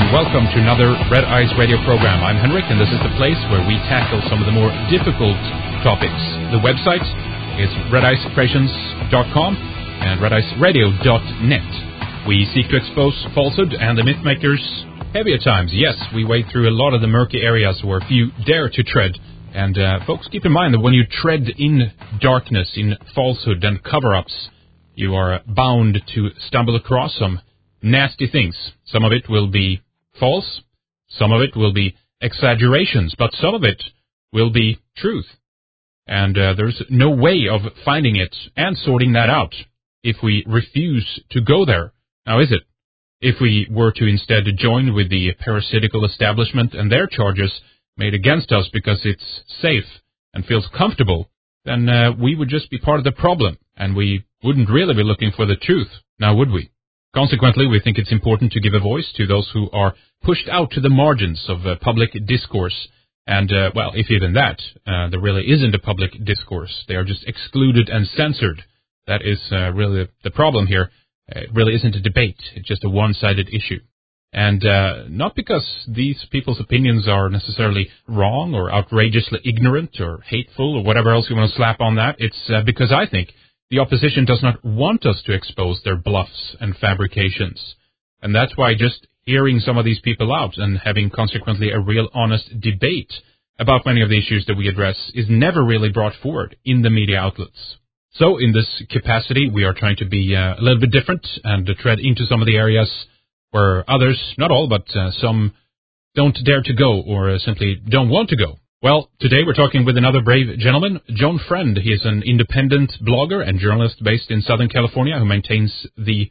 and welcome to another Red Eyes Radio program. I'm Henrik, and this is the place where we tackle some of the more difficult topics. The website is redicecreations.com and rediceradio.net. We seek to expose falsehood and the mythmakers. Heavy at times, yes, we wade through a lot of the murky areas where few dare to tread. And folks, keep in mind that when you tread in darkness, in falsehood and cover-ups, you are bound to stumble across some nasty things. Some of it will be false, some of it will be exaggerations, but some of it will be truth. And there's no way of finding it and sorting that out if we refuse to go there. Now, is it? If we were to instead join with the parasitical establishment and their charges made against us because it's safe and feels comfortable, then we would just be part of the problem, and we wouldn't really be looking for the truth, now would we? Consequently, we think it's important to give a voice to those who are pushed out to the margins of public discourse. And, well, if even that, there really isn't a public discourse. They are just excluded and censored. That is really the problem here. It really isn't a debate. It's just a one-sided issue. And not because these people's opinions are necessarily wrong or outrageously ignorant or hateful or whatever else you want to slap on that. It's because I think the opposition does not want us to expose their bluffs and fabrications. And that's why just hearing some of these people out and having consequently a real honest debate about many of the issues that we address is never really brought forward in the media outlets. So in this capacity, we are trying to be a little bit different and to tread into some of the areas where others, not all, but some don't dare to go or simply don't want to go. Well, today we're talking with another brave gentleman, John Friend. He is an independent blogger and journalist based in Southern California who maintains the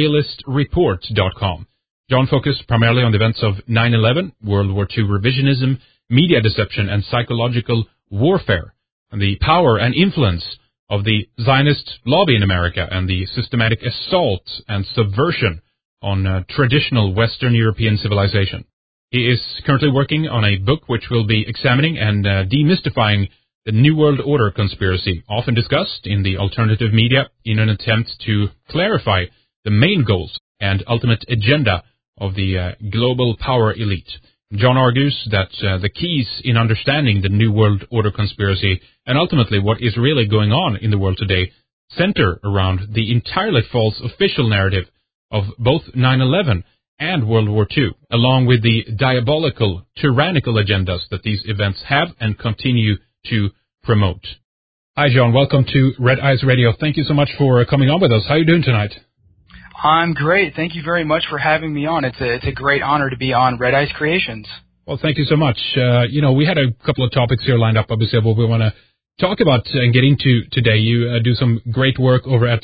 realistreport.com. John focused primarily on the events of 9/11, World War II revisionism, media deception, and psychological warfare, and the power and influence of the Zionist lobby in America and the systematic assault and subversion on traditional Western European civilization. He is currently working on a book which will be examining and demystifying the New World Order conspiracy, often discussed in the alternative media in an attempt to clarify the main goals and ultimate agenda of the global power elite. John argues that the keys in understanding the New World Order conspiracy and ultimately what is really going on in the world today center around the entirely false official narrative of both 9/11 and World War II, along with the diabolical, tyrannical agendas that these events have and continue to promote. Hi, John. Welcome to Red Eyes Radio. Thank you so much for coming on with us. How are you doing tonight? I'm great. Thank you very much for having me on. It's a great honor to be on Red Eyes Creations. Well, thank you so much. We had a couple of topics here lined up, obviously, what we want to talk about and get into today. You do some great work over at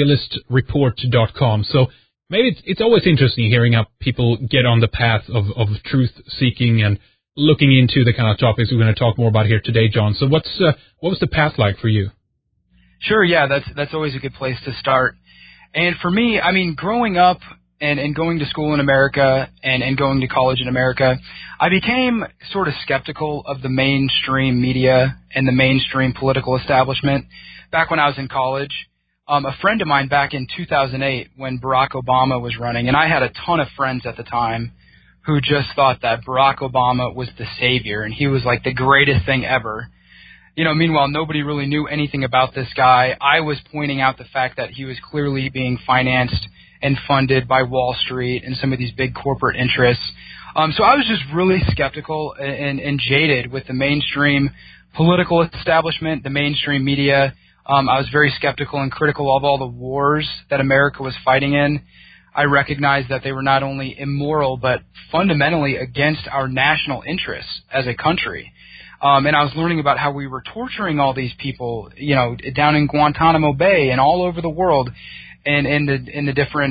therealistreport.com. So maybe it's always interesting hearing how people get on the path of truth-seeking and looking into the kind of topics we're going to talk more about here today, John. So what was the path like for you? Sure, yeah, that's always a good place to start. And for me, I mean, growing up and going to school in America and going to college in America, I became sort of skeptical of the mainstream media and the mainstream political establishment back when I was in college. A friend of mine back in 2008 when Barack Obama was running, and I had a ton of friends at the time who just thought that Barack Obama was the savior and he was like the greatest thing ever. Meanwhile, nobody really knew anything about this guy. I was pointing out the fact that he was clearly being financed and funded by Wall Street and some of these big corporate interests. So I was just really skeptical and jaded with the mainstream political establishment, the mainstream media. I was very skeptical and critical of all the wars that America was fighting in. I recognized that they were not only immoral, but fundamentally against our national interests as a country. And I was learning about how we were torturing all these people, down in Guantanamo Bay and all over the world, and in the different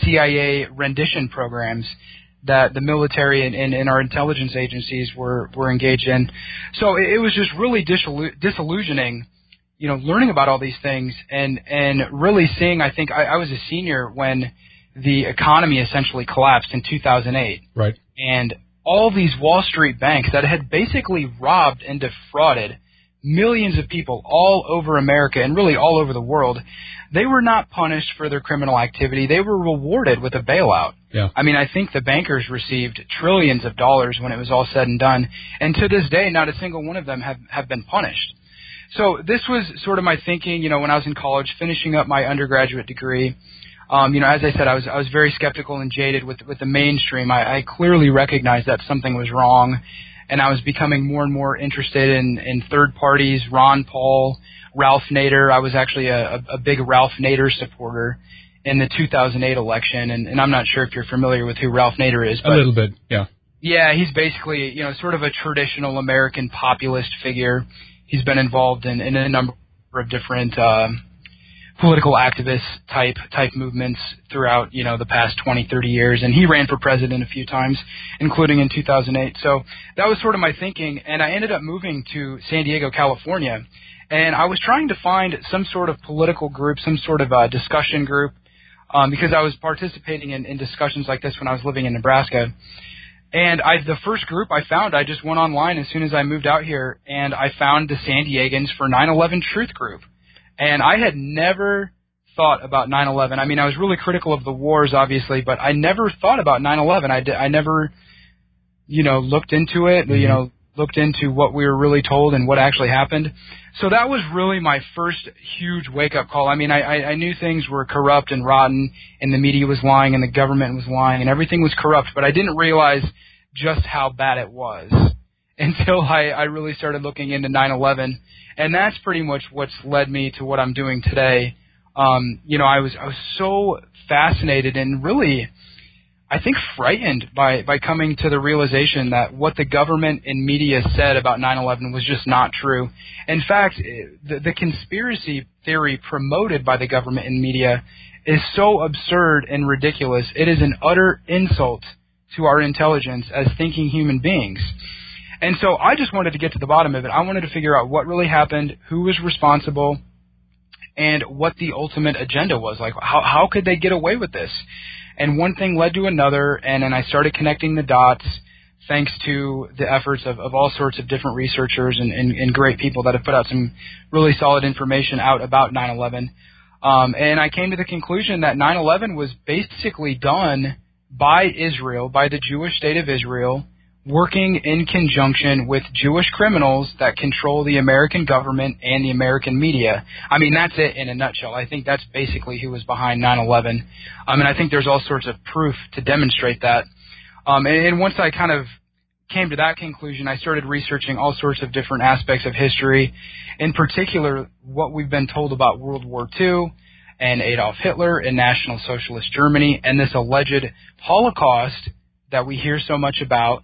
CIA rendition programs that the military and our intelligence agencies were engaged in. So it was just really disillusioning, learning about all these things and really seeing. I think I was a senior when the economy essentially collapsed in 2008. Right. And all these Wall Street banks that had basically robbed and defrauded millions of people all over America and really all over the world, they were not punished for their criminal activity. They were rewarded with a bailout. Yeah. I mean, I think the bankers received trillions of dollars when it was all said and done, and to this day, not a single one of them have been punished. So this was sort of my thinking, when I was in college, finishing up my undergraduate degree. As I said, I was very skeptical and jaded with the mainstream. I clearly recognized that something was wrong, and I was becoming more and more interested in third parties, Ron Paul, Ralph Nader. I was actually a big Ralph Nader supporter in the 2008 election, and I'm not sure if you're familiar with who Ralph Nader is. But a little bit, yeah. Yeah, he's basically, sort of a traditional American populist figure. He's been involved in a number of different political activist type movements throughout, the past 20, 30 years. And he ran for president a few times, including in 2008. So that was sort of my thinking. And I ended up moving to San Diego, California. And I was trying to find some sort of political group, some sort of discussion group, because I was participating in discussions like this when I was living in Nebraska. And the first group I found, I just went online as soon as I moved out here, and I found the San Diegans for 9/11 Truth Group. And I had never thought about 9/11. I mean, I was really critical of the wars, obviously, but I never thought about 9/11. I never, looked into it, looked into what we were really told and what actually happened. So that was really my first huge wake-up call. I mean, I knew things were corrupt and rotten, and the media was lying, and the government was lying, and everything was corrupt, but I didn't realize just how bad it was until I really started looking into 9/11, and that's pretty much what's led me to what I'm doing today. I was so fascinated and really, I think, frightened by coming to the realization that what the government and media said about 9/11 was just not true. In fact, the conspiracy theory promoted by the government and media is so absurd and ridiculous. It is an utter insult to our intelligence as thinking human beings. And so I just wanted to get to the bottom of it. I wanted to figure out what really happened, who was responsible, and what the ultimate agenda was. Like, how could they get away with this? And one thing led to another, and then I started connecting the dots thanks to the efforts of all sorts of different researchers and great people that have put out some really solid information out about 9/11. And I came to the conclusion that 9/11 was basically done by Israel, by the Jewish state of Israel, working in conjunction with Jewish criminals that control the American government and the American media. I mean, that's it in a nutshell. I think that's basically who was behind 9/11. And I think there's all sorts of proof to demonstrate that. And once I kind of came to that conclusion, I started researching all sorts of different aspects of history, in particular what we've been told about World War II and Adolf Hitler and National Socialist Germany and this alleged Holocaust that we hear so much about.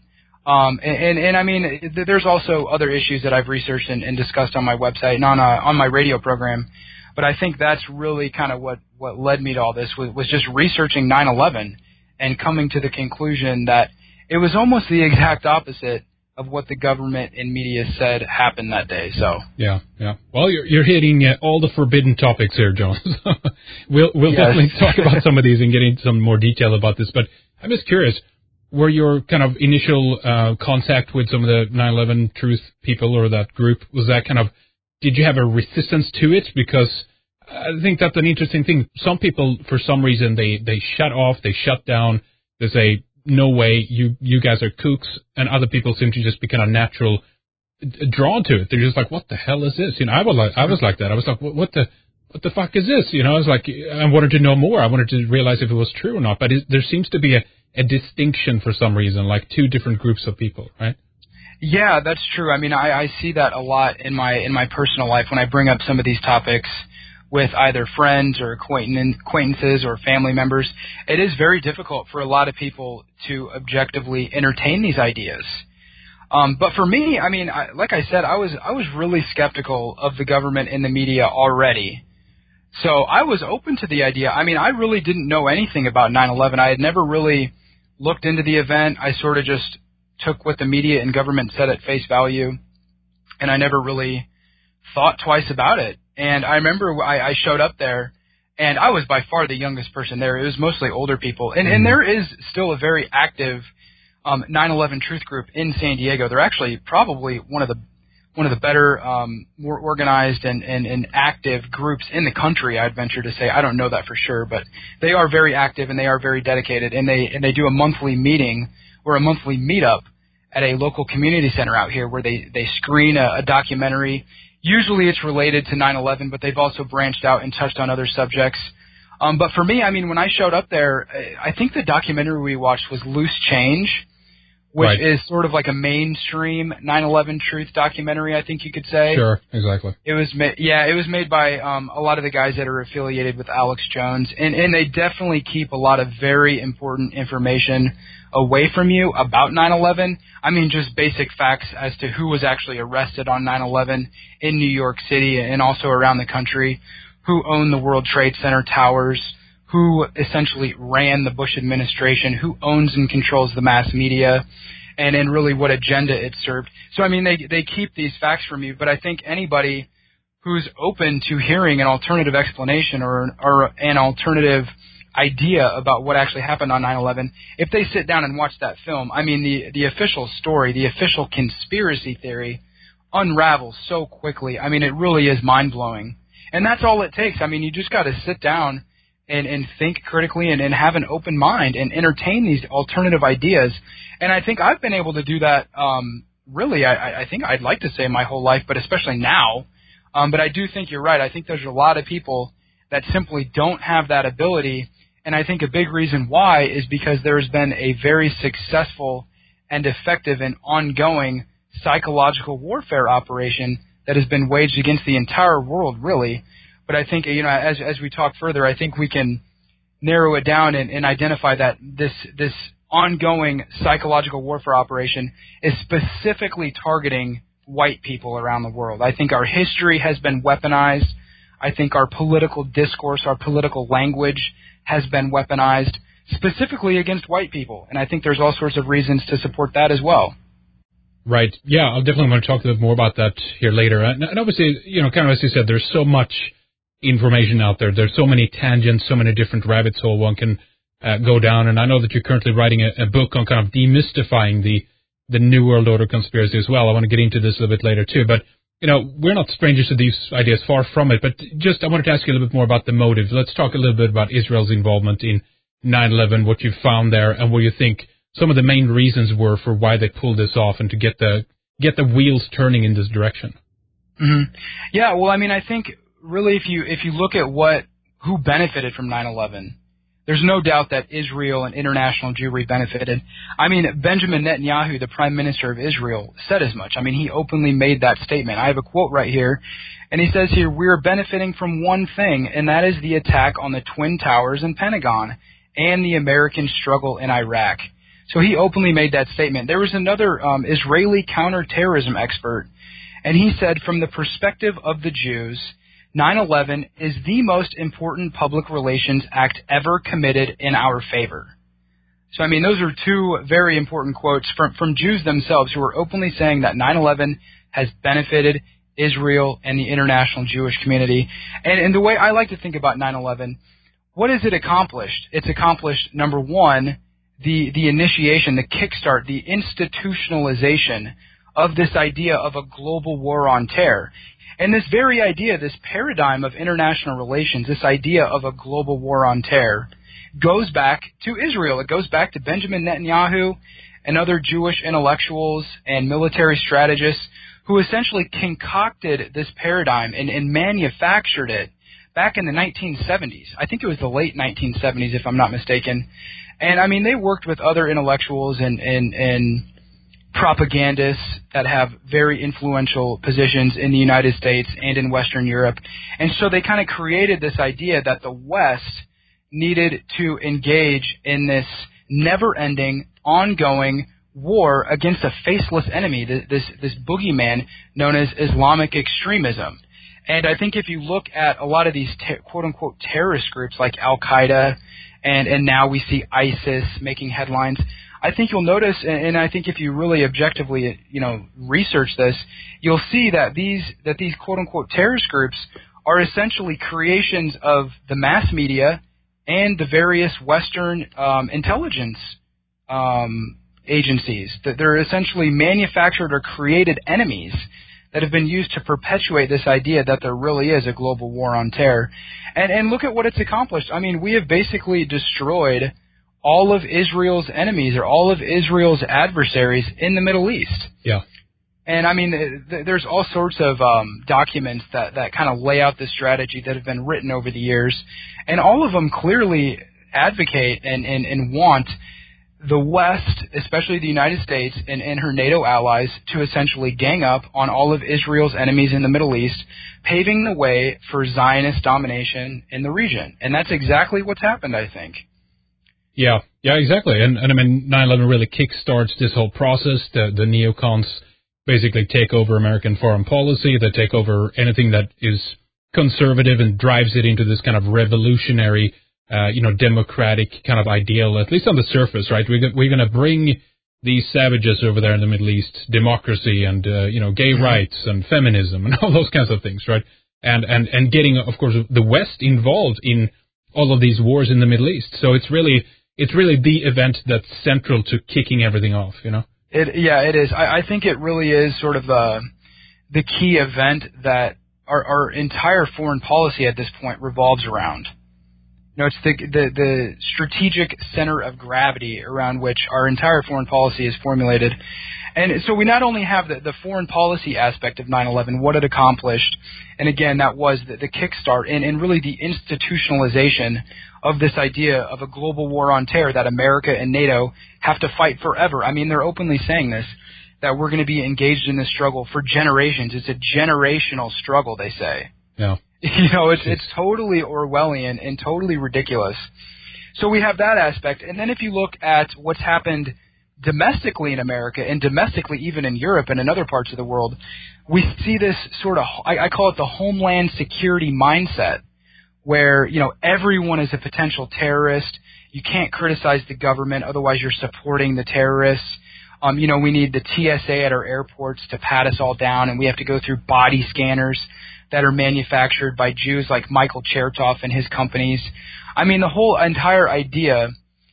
And I mean, there's also other issues that I've researched and discussed on my website and on my radio program. But I think that's really kind of what led me to all this was just researching 9/11 and coming to the conclusion that it was almost the exact opposite of what the government and media said happened that day. So yeah. Well, you're hitting all the forbidden topics here, John. we'll yes. definitely talk about some of these and get into some more detail about this. But I'm just curious. Were your kind of initial contact with some of the 9/11 Truth people or that group, was that kind of, did you have a resistance to it? Because I think that's an interesting thing. Some people, for some reason, they shut off, they shut down, they say, no way, you guys are kooks, and other people seem to just be kind of natural drawn to it. They're just like, what the hell is this? I was like that. I was like, what the fuck is this? I was like, I wanted to know more. I wanted to realize if it was true or not. But there seems to be a distinction for some reason, like two different groups of people, right? Yeah, that's true. I mean, I see that a lot in my personal life when I bring up some of these topics with either friends or acquaintances or family members. It is very difficult for a lot of people to objectively entertain these ideas. But for me, I mean, like I said, I was really skeptical of the government and the media already. So I was open to the idea. I mean, I really didn't know anything about 9/11. I had never really looked into the event. I sort of just took what the media and government said at face value, and I never really thought twice about it. And I remember I showed up there, and I was by far the youngest person there. It was mostly older people. And there is still a very active 9/11 Truth Group in San Diego. They're actually probably one of the one of the better, more organized and active groups in the country, I'd venture to say. I don't know that for sure, but they are very active and they are very dedicated, and they do a monthly meeting or a monthly meetup at a local community center out here where they screen a documentary. Usually it's related to 9/11, but they've also branched out and touched on other subjects. But for me, I mean, when I showed up there, I think the documentary we watched was Loose Change, which is sort of like a mainstream 9/11 truth documentary, I think you could say. Sure, exactly. It was made by a lot of the guys that are affiliated with Alex Jones, and they definitely keep a lot of very important information away from you about 9/11. I mean, just basic facts as to who was actually arrested on 9/11 in New York City and also around the country, who owned the World Trade Center towers, who essentially ran the Bush administration, who owns and controls the mass media, and really what agenda it served. So, I mean, they keep these facts from you, but I think anybody who's open to hearing an alternative explanation or an alternative idea about what actually happened on 9/11, if they sit down and watch that film, I mean, the official story, the official conspiracy theory unravels so quickly. I mean, it really is mind-blowing. And that's all it takes. I mean, you just got to sit down and think critically and have an open mind and entertain these alternative ideas. And I think I've been able to do that really, I think I'd like to say my whole life, but especially now. But I do think you're right. I think there's a lot of people that simply don't have that ability. And I think a big reason why is because there's been a very successful and effective and ongoing psychological warfare operation that has been waged against the entire world, really. But I think, you know, as we talk further, I think we can narrow it down and identify that this ongoing psychological warfare operation is specifically targeting white people around the world. I think our history has been weaponized. I think our political discourse, our political language has been weaponized specifically against white people. And I think there's all sorts of reasons to support that as well. Right. Yeah, I'll definitely want to talk a little more about that here later. And obviously, you know, kind of as you said, there's so much information out there. There's so many tangents, so many different rabbit holes one can go down. And I know that you're currently writing a book on kind of demystifying the New World Order conspiracy as well. I want to get into this a little bit later too. But, you know, we're not strangers to these ideas, far from it. But just I wanted to ask you a little bit more about the motive. Let's talk a little bit about Israel's involvement in 9/11, what you found there, and what you think some of the main reasons were for why they pulled this off and to get the wheels turning in this direction. Mm-hmm. Yeah, well, I mean, I think really if you look at who benefited from 9/11, there's no doubt that Israel and international Jewry benefited. I mean, Benjamin Netanyahu, the Prime Minister of Israel, said as much. I mean, he openly made that statement. I have a quote right here, and he says here, "We're benefiting from one thing, and that is the attack on the Twin Towers and Pentagon and the American struggle in Iraq." So he openly made that statement. There was another Israeli counterterrorism expert, and he said, from the perspective of the Jews, 9/11 is the most important public relations act ever committed in our favor. So, I mean, those are two very important quotes from Jews themselves who are openly saying that 9/11 has benefited Israel and the international Jewish community. And the way I like to think about 9/11, what has it accomplished? It's accomplished, number one, the initiation, the kickstart, the institutionalization of this idea of a global war on terror. And this very idea, this paradigm of international relations, this idea of a global war on terror, goes back to Israel. It goes back to Benjamin Netanyahu and other Jewish intellectuals and military strategists who essentially concocted this paradigm and manufactured it back in the 1970s. I think it was the late 1970s, if I'm not mistaken. And, I mean, they worked with other intellectuals and propagandists that have very influential positions in the United States and in Western Europe. And so they kind of created this idea that the West needed to engage in this never-ending, ongoing war against a faceless enemy, this boogeyman known as Islamic extremism. And I think if you look at a lot of these quote-unquote terrorist groups like Al-Qaeda, and now we see ISIS making headlines, I think you'll notice, and I think if you really objectively, research this, you'll see that these quote-unquote terrorist groups are essentially creations of the mass media and the various Western intelligence agencies. That they're essentially manufactured or created enemies that have been used to perpetuate this idea that there really is a global war on terror. And look at what it's accomplished. I mean, we have basically destroyed all of Israel's enemies or all of Israel's adversaries in the Middle East. Yeah. And I mean, there's all sorts of documents that kind of lay out this strategy that have been written over the years, and all of them clearly advocate and want the West, especially the United States and her NATO allies, to essentially gang up on all of Israel's enemies in the Middle East, paving the way for Zionist domination in the region. And that's exactly what's happened, I think. Yeah, exactly. And I mean, 9/11 really kickstarts this whole process. The neocons basically take over American foreign policy. They take over anything that is conservative and drives it into this kind of revolutionary, democratic kind of ideal, at least on the surface, right? We're going to bring these savages over there in the Middle East, democracy and, gay rights and feminism and all those kinds of things, right? And getting, of course, the West involved in all of these wars in the Middle East. So it's really the event that's central to kicking everything off, It is. I think it really is sort of the key event that our entire foreign policy at this point revolves around. It's the strategic center of gravity around which our entire foreign policy is formulated. And so we not only have the foreign policy aspect of 9/11, what it accomplished, and again, that was the kickstart and really the institutionalization of this idea of a global war on terror that America and NATO have to fight forever. I mean, they're openly saying this, that we're going to be engaged in this struggle for generations. It's a generational struggle, they say. Yeah. It's totally Orwellian and totally ridiculous. So we have that aspect. And then if you look at what's happened domestically in America and domestically even in Europe and in other parts of the world, we see this sort of, I call it the homeland security mindset, where, everyone is a potential terrorist. You can't criticize the government, otherwise you're supporting the terrorists. We need the TSA at our airports to pat us all down, and we have to go through body scanners that are manufactured by Jews like Michael Chertoff and his companies. I mean, the whole entire idea,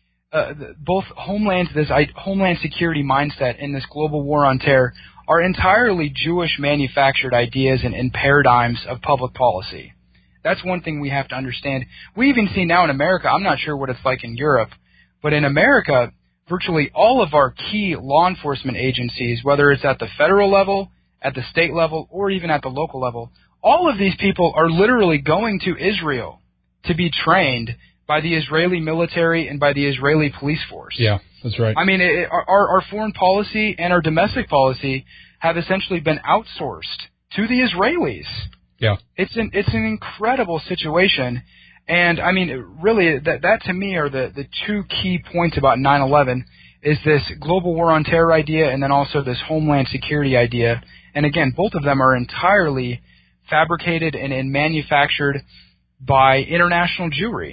both this homeland security mindset and this global war on terror are entirely Jewish manufactured ideas and paradigms of public policy. That's one thing we have to understand. We even see now in America, I'm not sure what it's like in Europe, but in America, virtually all of our key law enforcement agencies, whether it's at the federal level, at the state level, or even at the local level, all of these people are literally going to Israel to be trained by the Israeli military and by the Israeli police force. Yeah, that's right. I mean, our foreign policy and our domestic policy have essentially been outsourced to the Israelis. Yeah. It's an incredible situation. And, I mean, really, that to me are the two key points about 9/11 is this global war on terror idea and then also this homeland security idea. And, again, both of them are entirely fabricated and manufactured by international Jewry.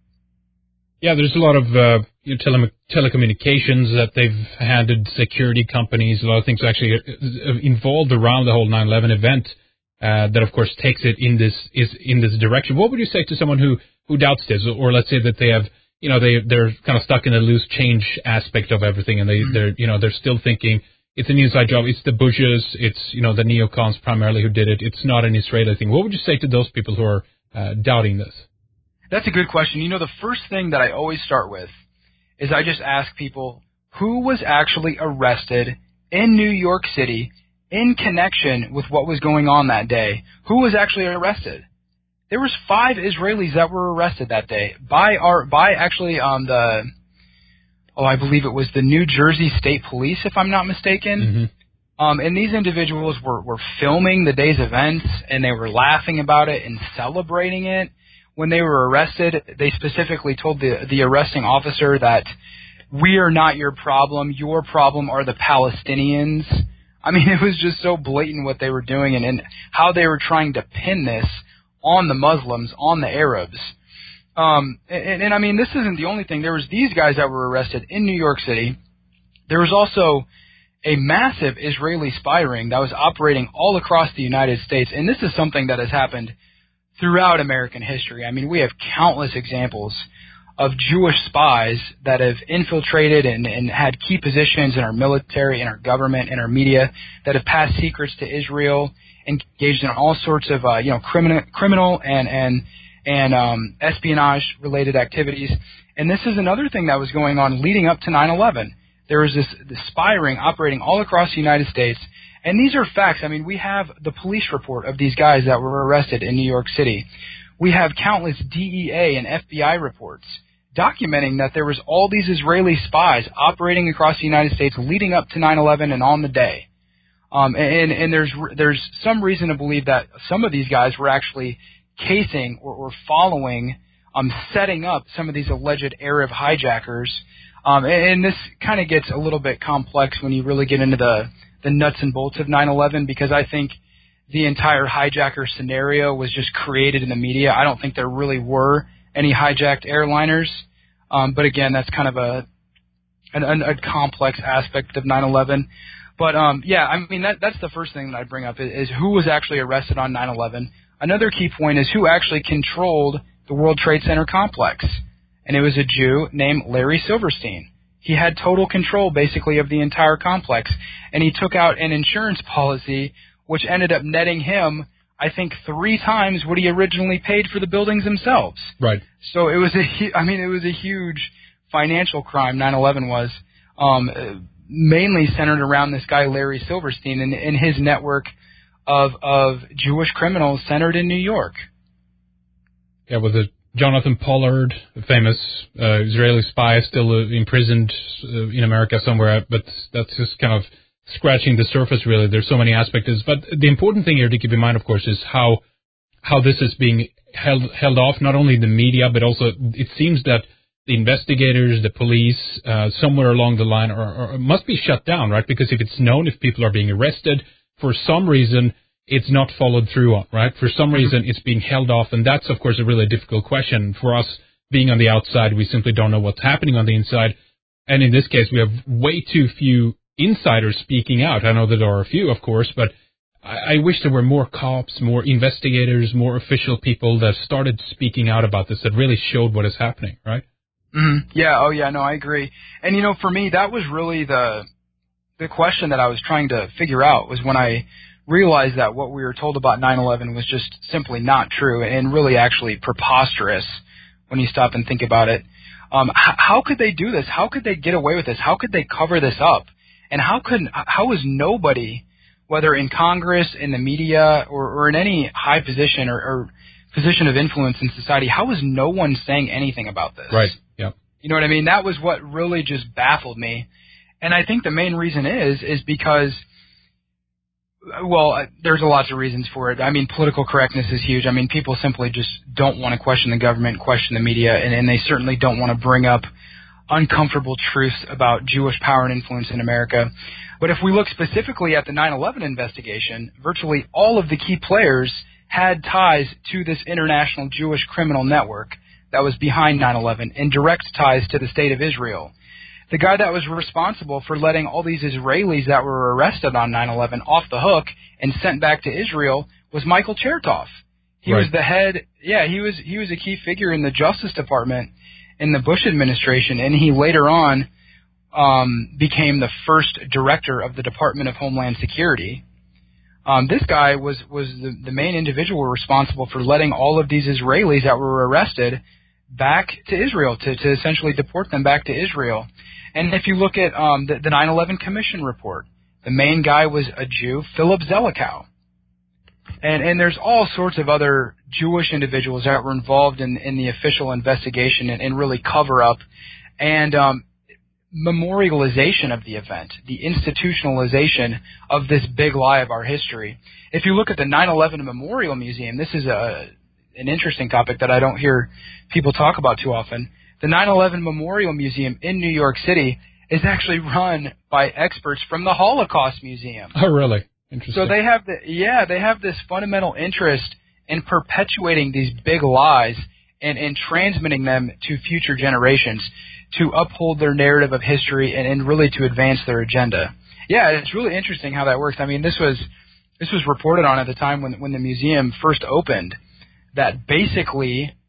Yeah, there's a lot of telecommunications that they've handed security companies, a lot of things actually involved around the whole 9/11 event that, of course, takes it in this direction. What would you say to someone who doubts this, or let's say that they have, they're kind of stuck in a loose change aspect of everything, and they're still thinking it's an inside job. It's the Bushes. It's, the neocons primarily who did it. It's not an Israeli thing. What would you say to those people who are doubting this? That's a good question. The first thing that I always start with is I just ask people who was actually arrested in New York City in connection with what was going on that day. Who was actually arrested? There was 5 Israelis that were arrested that day by I believe it was the New Jersey State Police, if I'm not mistaken. Mm-hmm. And these individuals were filming the day's events, and they were laughing about it and celebrating it. When they were arrested, they specifically told the arresting officer that we are not your problem are the Palestinians. I mean, it was just so blatant what they were doing and how they were trying to pin this on the Muslims, on the Arabs. And I mean, this isn't the only thing. There was these guys that were arrested in New York City. There was also a massive Israeli spy ring that was operating all across the United States. And this is something that has happened throughout American history. I mean, we have countless examples of Jewish spies that have infiltrated and had key positions in our military, in our government, in our media, that have passed secrets to Israel, engaged in all sorts of criminal and espionage-related activities. And this is another thing that was going on leading up to 9/11. There was this spy ring operating all across the United States. And these are facts. I mean, we have the police report of these guys that were arrested in New York City. We have countless DEA and FBI reports documenting that there was all these Israeli spies operating across the United States leading up to 9/11 and on the day. And there's some reason to believe that some of these guys were actually casing or following, setting up some of these alleged Arab hijackers. And this kind of gets a little bit complex when you really get into the nuts and bolts of 9/11, because I think the entire hijacker scenario was just created in the media. I don't think there really were any hijacked airliners. But again, that's kind of a complex aspect of 9/11. But yeah, I mean, that's the first thing that I bring up is who was actually arrested on 9/11. Another key point is who actually controlled the World Trade Center complex. And it was a Jew named Larry Silverstein. He had total control, basically, of the entire complex. And he took out an insurance policy, which ended up netting him, I think, 3 times what he originally paid for the buildings themselves. Right. So it was a huge financial crime, 9/11 was, mainly centered around this guy, Larry Silverstein, and his network of Jewish criminals centered in New York. Yeah, was it Jonathan Pollard, a famous Israeli spy, still imprisoned in America somewhere, but that's just kind of scratching the surface, really. There's so many aspects. But the important thing here to keep in mind, of course, is how this is being held off, not only in the media, but also it seems that the investigators, the police, somewhere along the line are must be shut down, right? Because if it's known, if people are being arrested, for some reason, it's not followed through on, right? For some reason, it's being held off, and that's, of course, a really difficult question. For us, being on the outside, we simply don't know what's happening on the inside. And in this case, we have way too few insiders speaking out. I know that there are a few, of course, but I wish there were more cops, more investigators, more official people that started speaking out about this, that really showed what is happening, right? Mm-hmm. Yeah, oh yeah, no, I agree. And, for me, that was really the question that I was trying to figure out, was when I realized that what we were told about 9/11 was just simply not true and really actually preposterous when you stop and think about it. How could they do this? How could they get away with this? How could they cover this up? And how was nobody, whether in Congress, in the media, or in any high position or position of influence in society, how was no one saying anything about this? Right, yeah. You know what I mean? That was what really just baffled me. And I think the main reason is because, well, there's lots of reasons for it. I mean, political correctness is huge. I mean, people simply just don't want to question the government, question the media, and they certainly don't want to bring up uncomfortable truths about Jewish power and influence in America. But if we look specifically at the 9/11 investigation, virtually all of the key players had ties to this international Jewish criminal network that was behind 9/11 and direct ties to the state of Israel. The guy that was responsible for letting all these Israelis that were arrested on 9/11 off the hook and sent back to Israel was Michael Chertoff. He was the head. Yeah, he was a key figure in the Justice Department in the Bush administration, and he later on became the first director of the Department of Homeland Security. This guy was the main individual responsible for letting all of these Israelis that were arrested back to Israel, to essentially deport them back to Israel. And if you look at the 9/11 Commission report, the main guy was a Jew, Philip Zelikow. And there's all sorts of other Jewish individuals that were involved in the official investigation and really cover-up and memorialization of the event, the institutionalization of this big lie of our history. If you look at the 9/11 Memorial Museum, this is an interesting topic that I don't hear people talk about too often. The 9/11 Memorial Museum in New York City is actually run by experts from the Holocaust Museum. Oh, really? Interesting. So they have this fundamental interest in perpetuating these big lies and transmitting them to future generations to uphold their narrative of history and really to advance their agenda. Yeah, it's really interesting how that works. I mean, this was reported on at the time when the museum first opened, that basically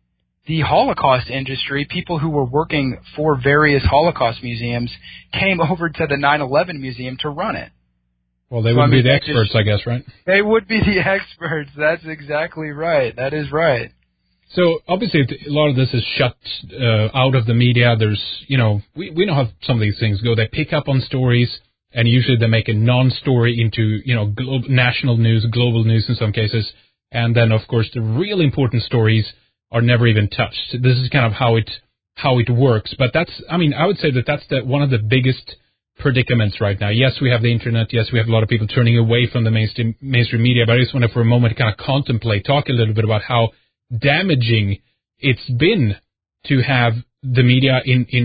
the Holocaust industry, people who were working for various Holocaust museums, came over to the 9/11 museum to run it. Well, they would be the experts, I guess, right? They would be the experts. That's exactly right. That is right. So obviously a lot of this is shut out of the media. There's, we know how some of these things go. They pick up on stories, and usually they make a non-story into, national news, global news in some cases. And then, of course, the real important stories are never even touched. This is kind of how it works. But I would say that's one of the biggest predicaments right now. Yes, we have the internet. Yes, we have a lot of people turning away from the mainstream media. But I just want to, for a moment, kind of talk a little bit about how damaging it's been to have the media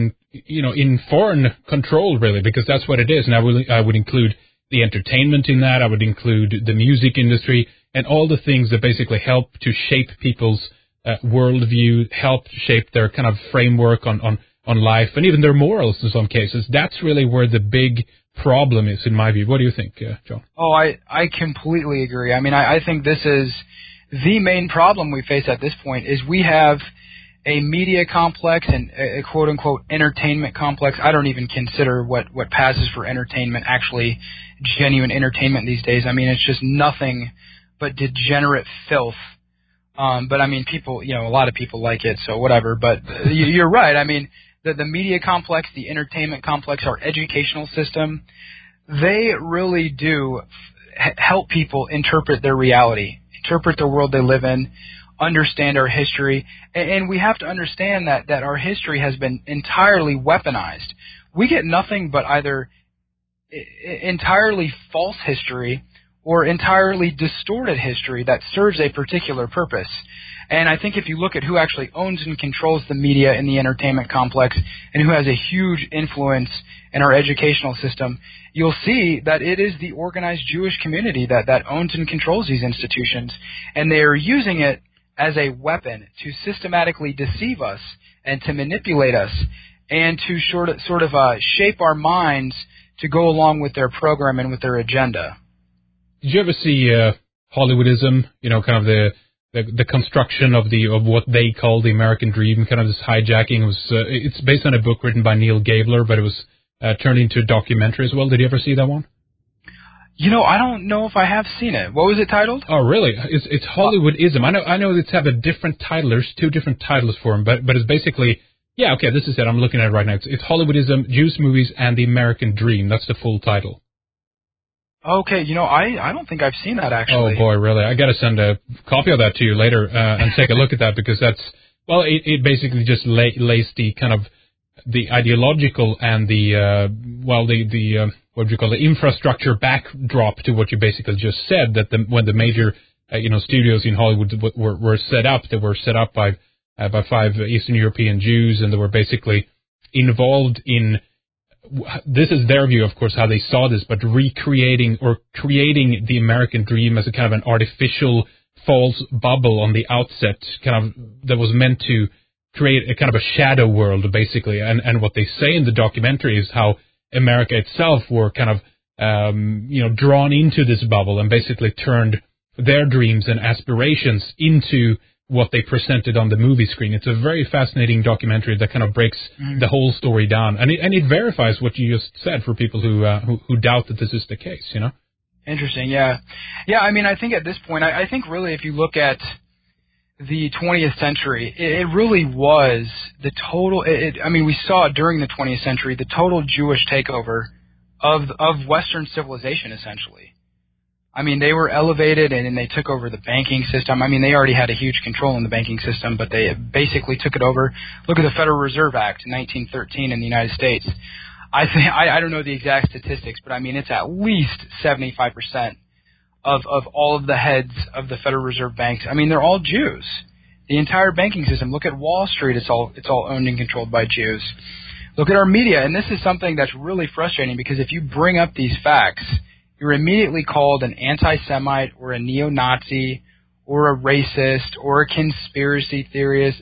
in foreign control, really, because that's what it is. And I would include the entertainment in that. I would include the music industry and all the things that basically help to shape people's worldview, help shape their kind of framework on life, and even their morals in some cases. That's really where the big problem is, in my view. What do you think, John? Oh, I completely agree. I mean, I think this is the main problem we face at this point is we have a media complex and a quote-unquote entertainment complex. I don't even consider what passes for entertainment actually genuine entertainment these days. I mean, it's just nothing but degenerate filth. But, I mean, people, a lot of people like it, so whatever. But you're right. I mean, the media complex, the entertainment complex, our educational system, they really do help people interpret their reality, interpret the world they live in, understand our history. And we have to understand that our history has been entirely weaponized. We get nothing but either entirely false history or entirely distorted history that serves a particular purpose. And I think if you look at who actually owns and controls the media in the entertainment complex and who has a huge influence in our educational system, you'll see that it is the organized Jewish community that owns and controls these institutions. And they are using it as a weapon to systematically deceive us and to manipulate us and to sort of shape our minds to go along with their program and with their agenda. Did you ever see Hollywoodism? Kind of the construction of what they call the American dream, kind of this hijacking. It's based on a book written by Neil Gabler, but it was turned into a documentary as well. Did you ever see that one? I don't know if I have seen it. What was it titled? Oh, really? It's Hollywoodism. I know it's have a different title. There's two different titles for them, but it's basically, yeah, okay, this is it. I'm looking at it right now. It's Hollywoodism, Jewish movies, and the American dream. That's the full title. Okay, I don't think I've seen that, actually. Oh, boy, really? I got to send a copy of that to you later and take a look at that, because it basically just lays the kind of the ideological and the infrastructure backdrop to what you basically just said, that when the major studios in Hollywood were set up, they were set up by 5 Eastern European Jews, and they were basically involved in, this is their view, of course, how they saw this, but recreating or creating the American dream as a kind of an artificial false bubble on the outset, kind of that was meant to create a kind of a shadow world, basically. And what they say in the documentary is how America itself were kind of, drawn into this bubble and basically turned their dreams and aspirations into what they presented on the movie screen. It's a very fascinating documentary that kind of breaks the whole story down, and it verifies what you just said for people who doubt that this is the case. Interesting, yeah. I mean, I think at this point, I think really if you look at the 20th century, it really was the total. We saw during the 20th century the total Jewish takeover of Western civilization, essentially. I mean, they were elevated and they took over the banking system. I mean, they already had a huge control in the banking system, but they basically took it over. Look at the Federal Reserve Act in 1913 in the United States. I don't know the exact statistics, but I mean, it's at least 75% of all of the heads of the Federal Reserve banks. I mean, they're all Jews. The entire banking system. Look at Wall Street. It's all owned and controlled by Jews. Look at our media, and this is something that's really frustrating, because if you bring up these facts, you're immediately called an anti-Semite or a neo-Nazi or a racist or a conspiracy theorist.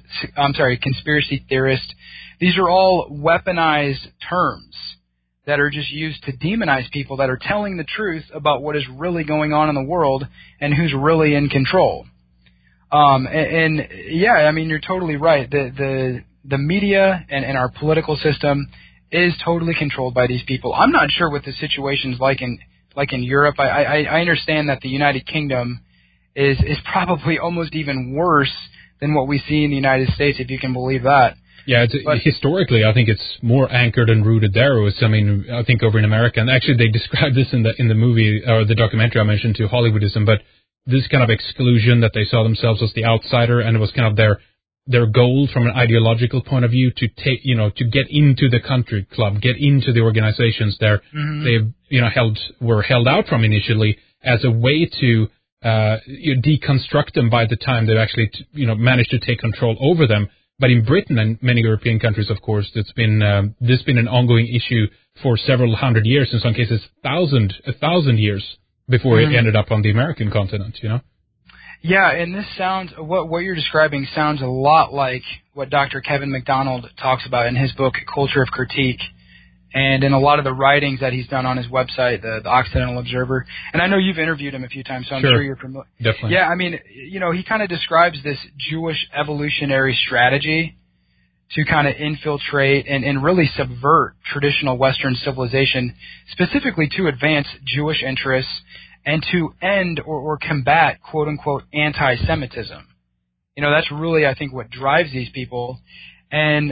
These are all weaponized terms that are just used to demonize people that are telling the truth about what is really going on in the world and who's really in control. And yeah, I mean, you're totally right. The media and our political system is totally controlled by these people. I'm not sure what the situation's like in Europe. I understand that the United Kingdom is probably almost even worse than what we see in the United States, if you can believe that. Yeah, historically, I think it's more anchored and rooted there. I think over in America, and actually they describe this in the movie or the documentary I mentioned too, Hollywoodism. But this kind of exclusion that they saw themselves as the outsider, and it was kind of their goal from an ideological point of view to take, to get into the country club, get into the organizations there. Mm-hmm. They were held out from initially as a way to deconstruct them by the time they actually managed to take control over them. But in Britain and many European countries, of course, this been an ongoing issue for several hundred years, in some cases a thousand years before it ended up on the American continent, Yeah, and this sounds, what you're describing sounds a lot like what Dr. Kevin MacDonald talks about in his book, Culture of Critique, and in a lot of the writings that he's done on his website, the Occidental Observer. And I know you've interviewed him a few times, so I'm sure you're familiar. Definitely. Yeah, I mean, he kind of describes this Jewish evolutionary strategy to kind of infiltrate and really subvert traditional Western civilization, specifically to advance Jewish interests and to end or combat, quote-unquote, anti-Semitism. That's really, I think, what drives these people. And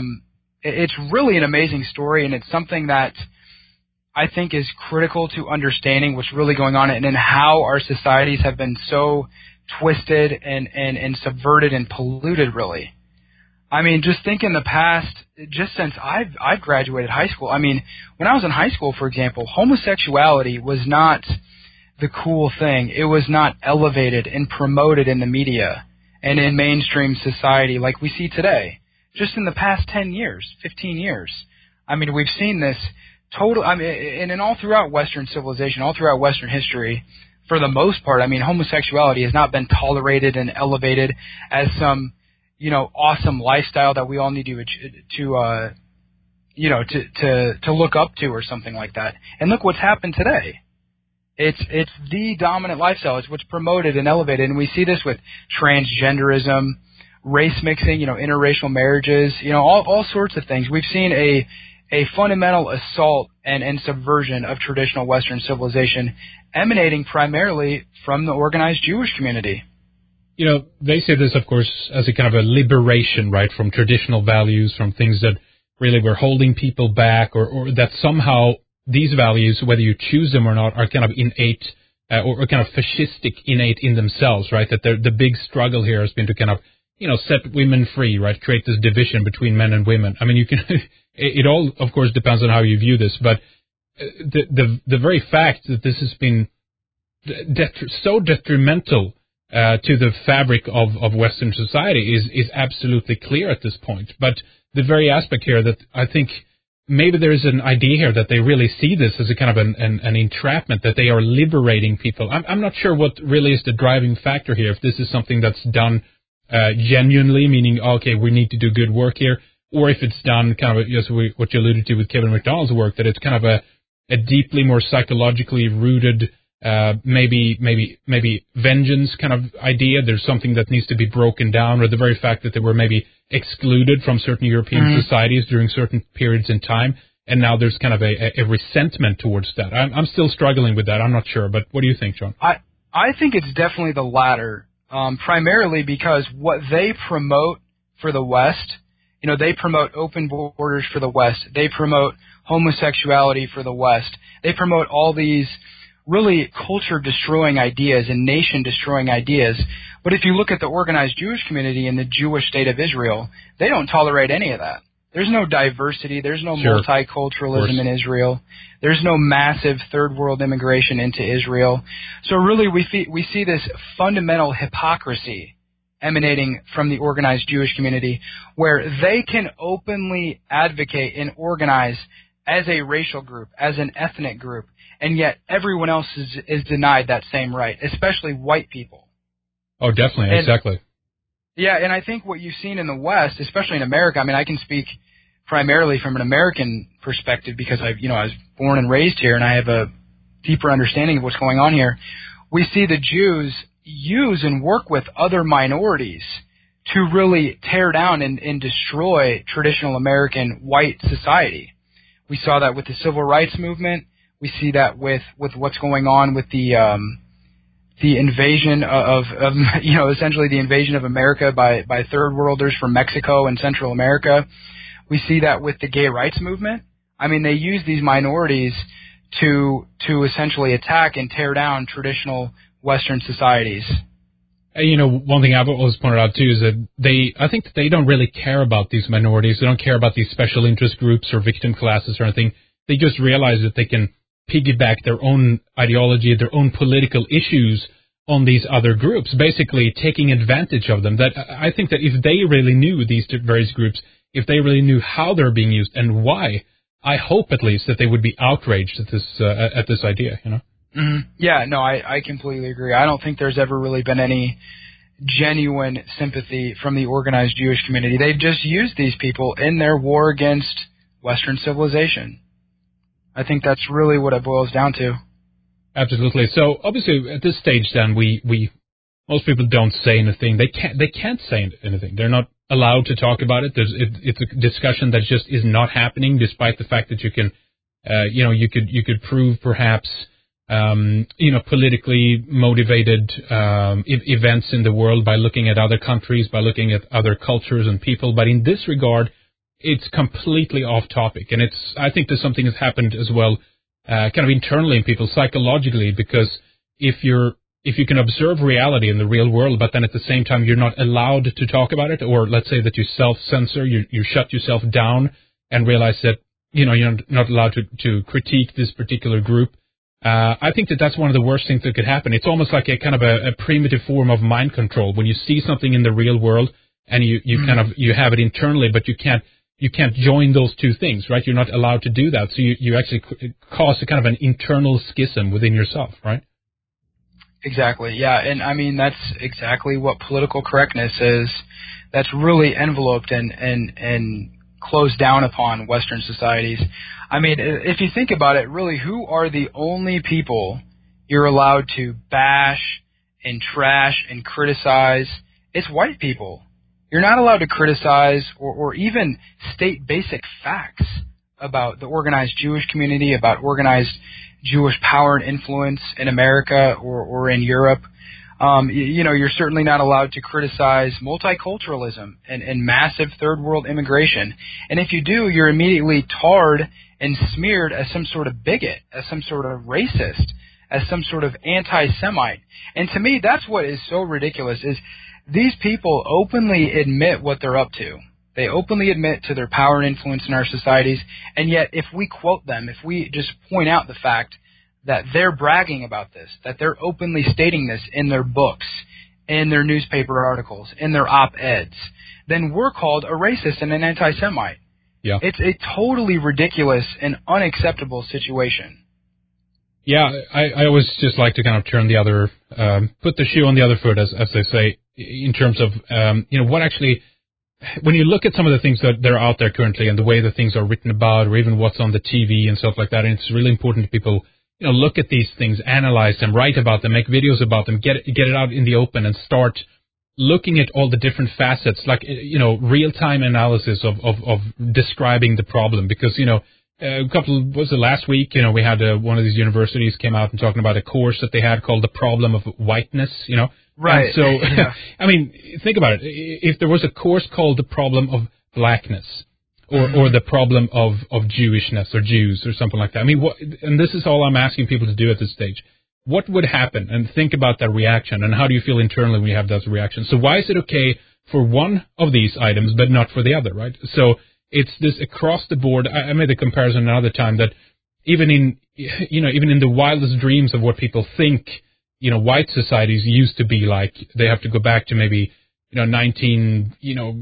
it's really an amazing story, and it's something that I think is critical to understanding what's really going on and how our societies have been so twisted and subverted and polluted, really. I mean, just think in the past, just since I've graduated high school. I mean, when I was in high school, for example, homosexuality was not the cool thing. It was not elevated and promoted in the media and in mainstream society like we see today. Just in the past 10 years, 15 years. I mean, we've seen this and all throughout Western civilization, all throughout Western history, for the most part, I mean, homosexuality has not been tolerated and elevated as some, awesome lifestyle that we all need to look up to or something like that. And look what's happened today. It's the dominant lifestyle. It's what's promoted and elevated. And we see this with transgenderism, race mixing, interracial marriages, all sorts of things. We've seen a fundamental assault and subversion of traditional Western civilization emanating primarily from the organized Jewish community. They say this, of course, as a kind of a liberation, right, from traditional values, from things that really were holding people back, or that somehow these values, whether you choose them or not, are kind of innate or kind of fascistic innate in themselves, right? That the big struggle here has been to kind of set women free, right? Create this division between men and women. I mean, it all, of course, depends on how you view this, but the very fact that this has been so detrimental to the fabric of Western society is absolutely clear at this point. But the very aspect here that I think maybe there is an idea here that they really see this as a kind of an entrapment, that they are liberating people. I'm not sure what really is the driving factor here, if this is something that's done genuinely, meaning, okay, we need to do good work here, or if it's done kind of, what you alluded to with Kevin MacDonald's work, that it's kind of a deeply more psychologically rooted, maybe vengeance kind of idea. There's something that needs to be broken down, or the very fact that they were maybe excluded from certain European societies during certain periods in time, and now there's kind of a resentment towards that. I'm still struggling with that. I'm not sure, but what do you think, John? I think it's definitely the latter. Primarily because what they promote for the West, they promote open borders for the West. They promote homosexuality for the West. They promote all these really culture-destroying ideas and nation-destroying ideas. But if you look at the organized Jewish community in the Jewish state of Israel, they don't tolerate any of that. There's no diversity. There's no multiculturalism in Israel. There's no massive third world immigration into Israel. So really we see this fundamental hypocrisy emanating from the organized Jewish community, where they can openly advocate and organize as a racial group, as an ethnic group, and yet everyone else is denied that same right, especially white people. Oh, definitely, exactly. Yeah, and I think what you've seen in the West, especially in America, I mean, I can speak primarily from an American perspective because I was born and raised here, and I have a deeper understanding of what's going on here. We see the Jews use and work with other minorities to really tear down and destroy traditional American white society. We saw that with the civil rights movement. We see that with what's going on with the invasion of essentially the invasion of America by third worlders from Mexico and Central America. We see that with the gay rights movement. I mean, they use these minorities to essentially attack and tear down traditional Western societies. One thing I've always pointed out too is that I think that they don't really care about these minorities. They don't care about these special interest groups or victim classes or anything. They just realize that they can piggyback their own ideology, their own political issues on these other groups, basically taking advantage of them. That I think that if they really knew these various groups, if they really knew how they're being used and why, I hope at least that they would be outraged at this idea. Mm-hmm. Yeah, no, I completely agree. I don't think there's ever really been any genuine sympathy from the organized Jewish community. They've just used these people in their war against Western civilization. I think that's really what it boils down to. Absolutely. So obviously at this stage, then most people don't say anything. They can't say anything. They're not allowed to talk about it. It's a discussion that just is not happening, despite the fact that you can, you could prove perhaps, politically motivated events in the world by looking at other countries, by looking at other cultures and people. But in this regard, it's completely off topic, and I think there's something that's happened as well, kind of internally in people psychologically, because if you can observe reality in the real world, but then at the same time you're not allowed to talk about it, or let's say that you self-censor, you shut yourself down and realize that you're not allowed to critique this particular group. I think that's one of the worst things that could happen. It's almost like a kind of a primitive form of mind control when you see something in the real world and you have it internally, but you can't join those two things, right? You're not allowed to do that. So you actually cause a kind of an internal schism within yourself, right? Exactly, yeah. And I mean, that's exactly what political correctness is. That's really enveloped and closed down upon Western societies. I mean, if you think about it, really, who are the only people you're allowed to bash and trash and criticize? It's white people. You're not allowed to criticize or even state basic facts about the organized Jewish community, about organized Jewish power and influence in America or in Europe. You're certainly not allowed to criticize multiculturalism and massive third world immigration. And if you do, you're immediately tarred and smeared as some sort of bigot, as some sort of racist, as some sort of anti-Semite. And to me, that's what is so ridiculous is these people openly admit what they're up to. They openly admit to their power and influence in our societies, and yet if we quote them, if we just point out the fact that they're bragging about this, that they're openly stating this in their books, in their newspaper articles, in their op-eds, then we're called a racist and an anti-Semite. Yeah. It's a totally ridiculous and unacceptable situation. Yeah, I always just like to kind of turn the other, put the shoe on the other foot, as they say, in terms of, what actually, when you look at some of the things that are out there currently and the way that things are written about, or even what's on the TV and stuff like that, and it's really important that people, look at these things, analyze them, write about them, make videos about them, get it out in the open and start looking at all the different facets, like, real-time analysis of describing the problem. Because, last week, we had one of these universities came out and talking about a course that they had called The Problem of Whiteness, Right. And so, yeah. I mean, think about it. If there was a course called The Problem of Blackness, or the problem of Jewishness or Jews or something like that. I mean, and this is all I'm asking people to do at this stage. What would happen? And think about that reaction, and how do you feel internally when you have those reactions? So why is it okay for one of these items but not for the other, right? So it's this across the board. I made the comparison another time that even in the wildest dreams of what people think, white societies used to be like, they have to go back to maybe, between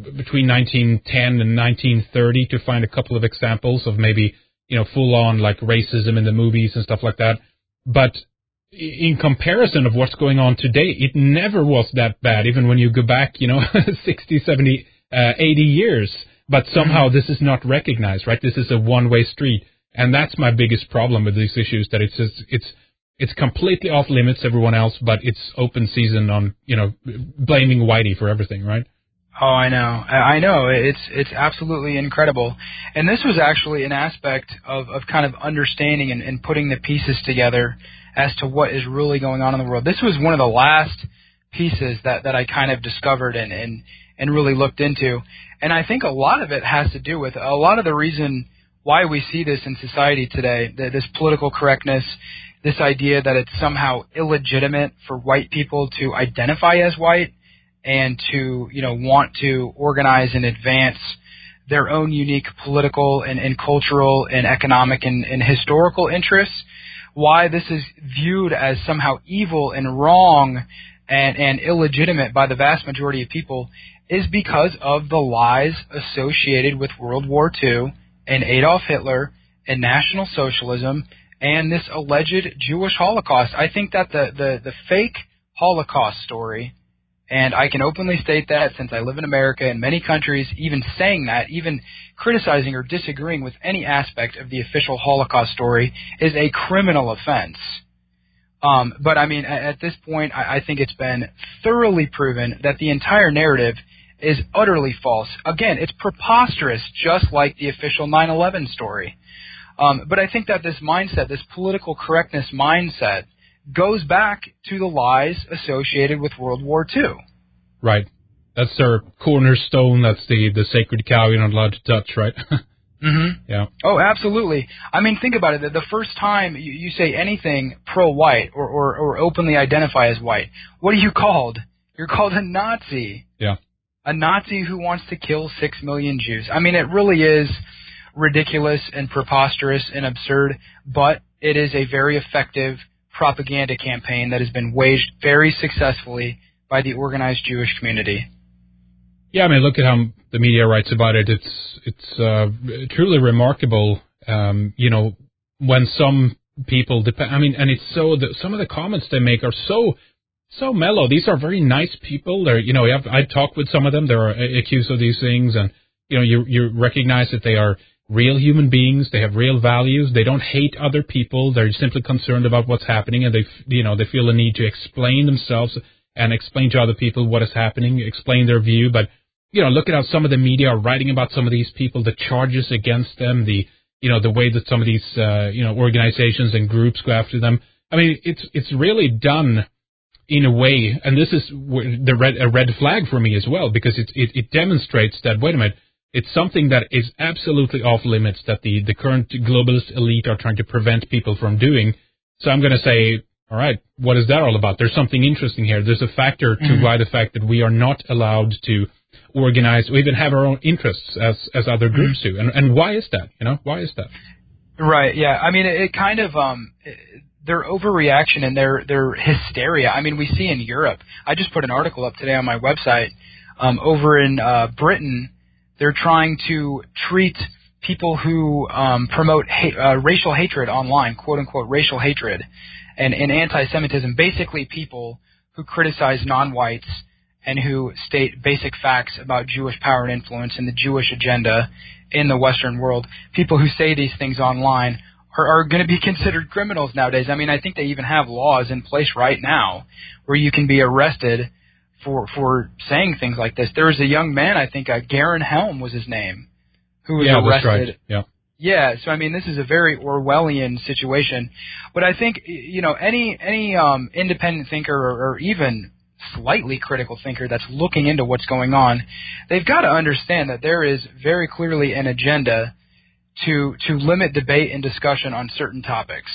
1910 and 1930 to find a couple of examples of maybe, full on like racism in the movies and stuff like that. But in comparison of what's going on today, it never was that bad, even when you go back, 60, 70, 80 years. But somehow this is not recognized, right? This is a one-way street. And that's my biggest problem with these issues, that it's completely off limits, everyone else, but it's open season on, blaming Whitey for everything, right? Oh, I know. It's absolutely incredible. And this was actually an aspect of kind of understanding and putting the pieces together as to what is really going on in the world. This was one of the last pieces that I kind of discovered and really looked into. And I think a lot of it has to do with a lot of the reason why we see this in society today, this political correctness, this idea that it's somehow illegitimate for white people to identify as white and to, want to organize and advance their own unique political and cultural and economic and historical interests, why this is viewed as somehow evil and wrong and illegitimate by the vast majority of people is because of the lies associated with World War II and Adolf Hitler and National Socialism and this alleged Jewish Holocaust. I think that the fake Holocaust story, and I can openly state that since I live in America and many countries, even saying that, even criticizing or disagreeing with any aspect of the official Holocaust story is a criminal offense. But I mean, at this point, I think it's been thoroughly proven that the entire narrative is utterly false. Again, it's preposterous, just like the official 9/11 story. But I think that this mindset, this political correctness mindset, goes back to the lies associated with World War II. Right. That's their cornerstone. That's the sacred cow you're not allowed to touch, right? Mm-hmm. Yeah. Oh, absolutely. I mean, think about it. The first time you say anything pro-white or openly identify as white, what are you called? You're called a Nazi. Yeah. A Nazi who wants to kill 6 million Jews. I mean, it really is ridiculous and preposterous and absurd, but it is a very effective propaganda campaign that has been waged very successfully by the organized Jewish community. Yeah, I mean, look at how the media writes about it. It's truly remarkable, when some people and it's some of the comments they make are so mellow. These are very nice people. They're, I talked with some of them. They're accused of these things, and you recognize that they are real human beings. They have real values. They don't hate other people. They're simply concerned about what's happening, and they feel the need to explain themselves and explain to other people what is happening, explain their view. But look at how some of the media are writing about some of these people, the charges against them, the way that some of these organizations and groups go after them. I mean, it's really done in a way, and this is a red flag for me as well, because it demonstrates that, wait a minute, it's something that is absolutely off limits that the current globalist elite are trying to prevent people from doing. So I'm going to say, all right, what is that all about? There's something interesting here. There's a factor to why the fact that we are not allowed to organize or even have our own interests as other groups do. And why is that? Why is that? Right, yeah. I mean, it kind of their overreaction and their hysteria. I mean, we see in Europe. I just put an article up today on my website. Over in Britain, they're trying to treat people who promote racial hatred online, quote-unquote racial hatred, and anti-Semitism, basically people who criticize non-whites and who state basic facts about Jewish power and influence and the Jewish agenda in the Western world. People who say these things online are going to be considered criminals nowadays. I mean, I think they even have laws in place right now where you can be arrested for saying things like this. There was a young man, I think, Garen Helm was his name, who was arrested. That's right. Yeah. Yeah, so I mean, this is a very Orwellian situation. But I think, any independent thinker or even slightly critical thinker that's looking into what's going on, they've got to understand that there is very clearly an agenda to limit debate and discussion on certain topics.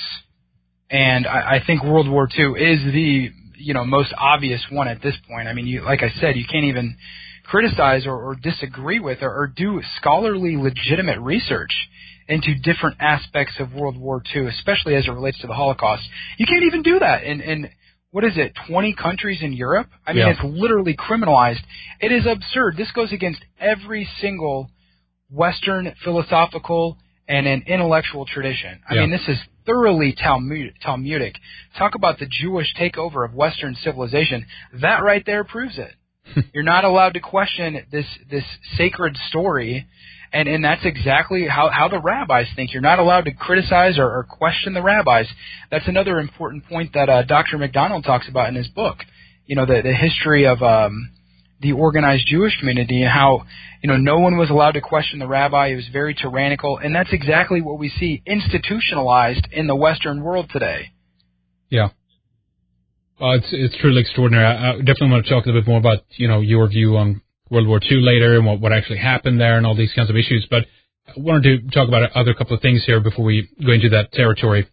And I think World War II is the most obvious one at this point. I mean, like I said, you can't even criticize or disagree with or do scholarly, legitimate research into different aspects of World War II, especially as it relates to the Holocaust. You can't even do that in what is it, 20 countries in Europe? I mean, It's literally criminalized. It is absurd. This goes against every single Western philosophical and an intellectual tradition. I mean, this is thoroughly Talmudic. Talk about the Jewish takeover of Western civilization. That right there proves it. You're not allowed to question this sacred story, and that's exactly how the rabbis think. You're not allowed to criticize or question the rabbis. That's another important point that Dr. McDonald talks about in his book. The history of the organized Jewish community and how no one was allowed to question the rabbi. It was very tyrannical, and that's exactly what we see institutionalized in the Western world today. Yeah. It's truly extraordinary. I definitely want to talk a little bit more about your view on World War II later and what actually happened there and all these kinds of issues. But I wanted to talk about other couple of things here before we go into that territory.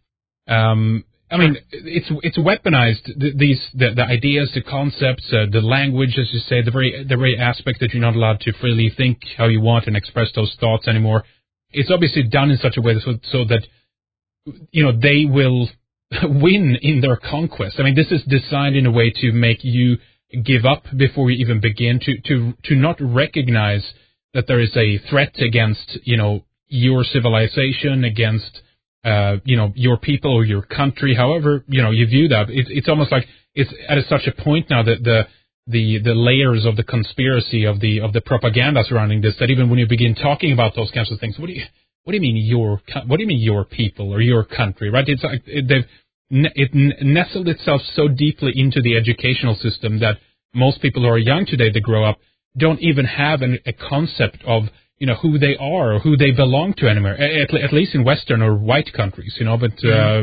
It's weaponized. The ideas, the concepts, the language, as you say, the very aspect that you're not allowed to freely think how you want and express those thoughts anymore. It's obviously done in such a way so that they will win in their conquest. I mean, this is designed in a way to make you give up before you even begin, to not recognize that there is a threat against, your civilization, against, your people or your country, however, you view that. It's almost like it's at such a point now that the layers of the conspiracy of the propaganda surrounding this, that even when you begin talking about those kinds of things, what do you mean your people or your country, right? It's like it nestled itself so deeply into the educational system that most people who are young today that grow up don't even have a concept of who they are or who they belong to anymore. At least in Western or white countries, But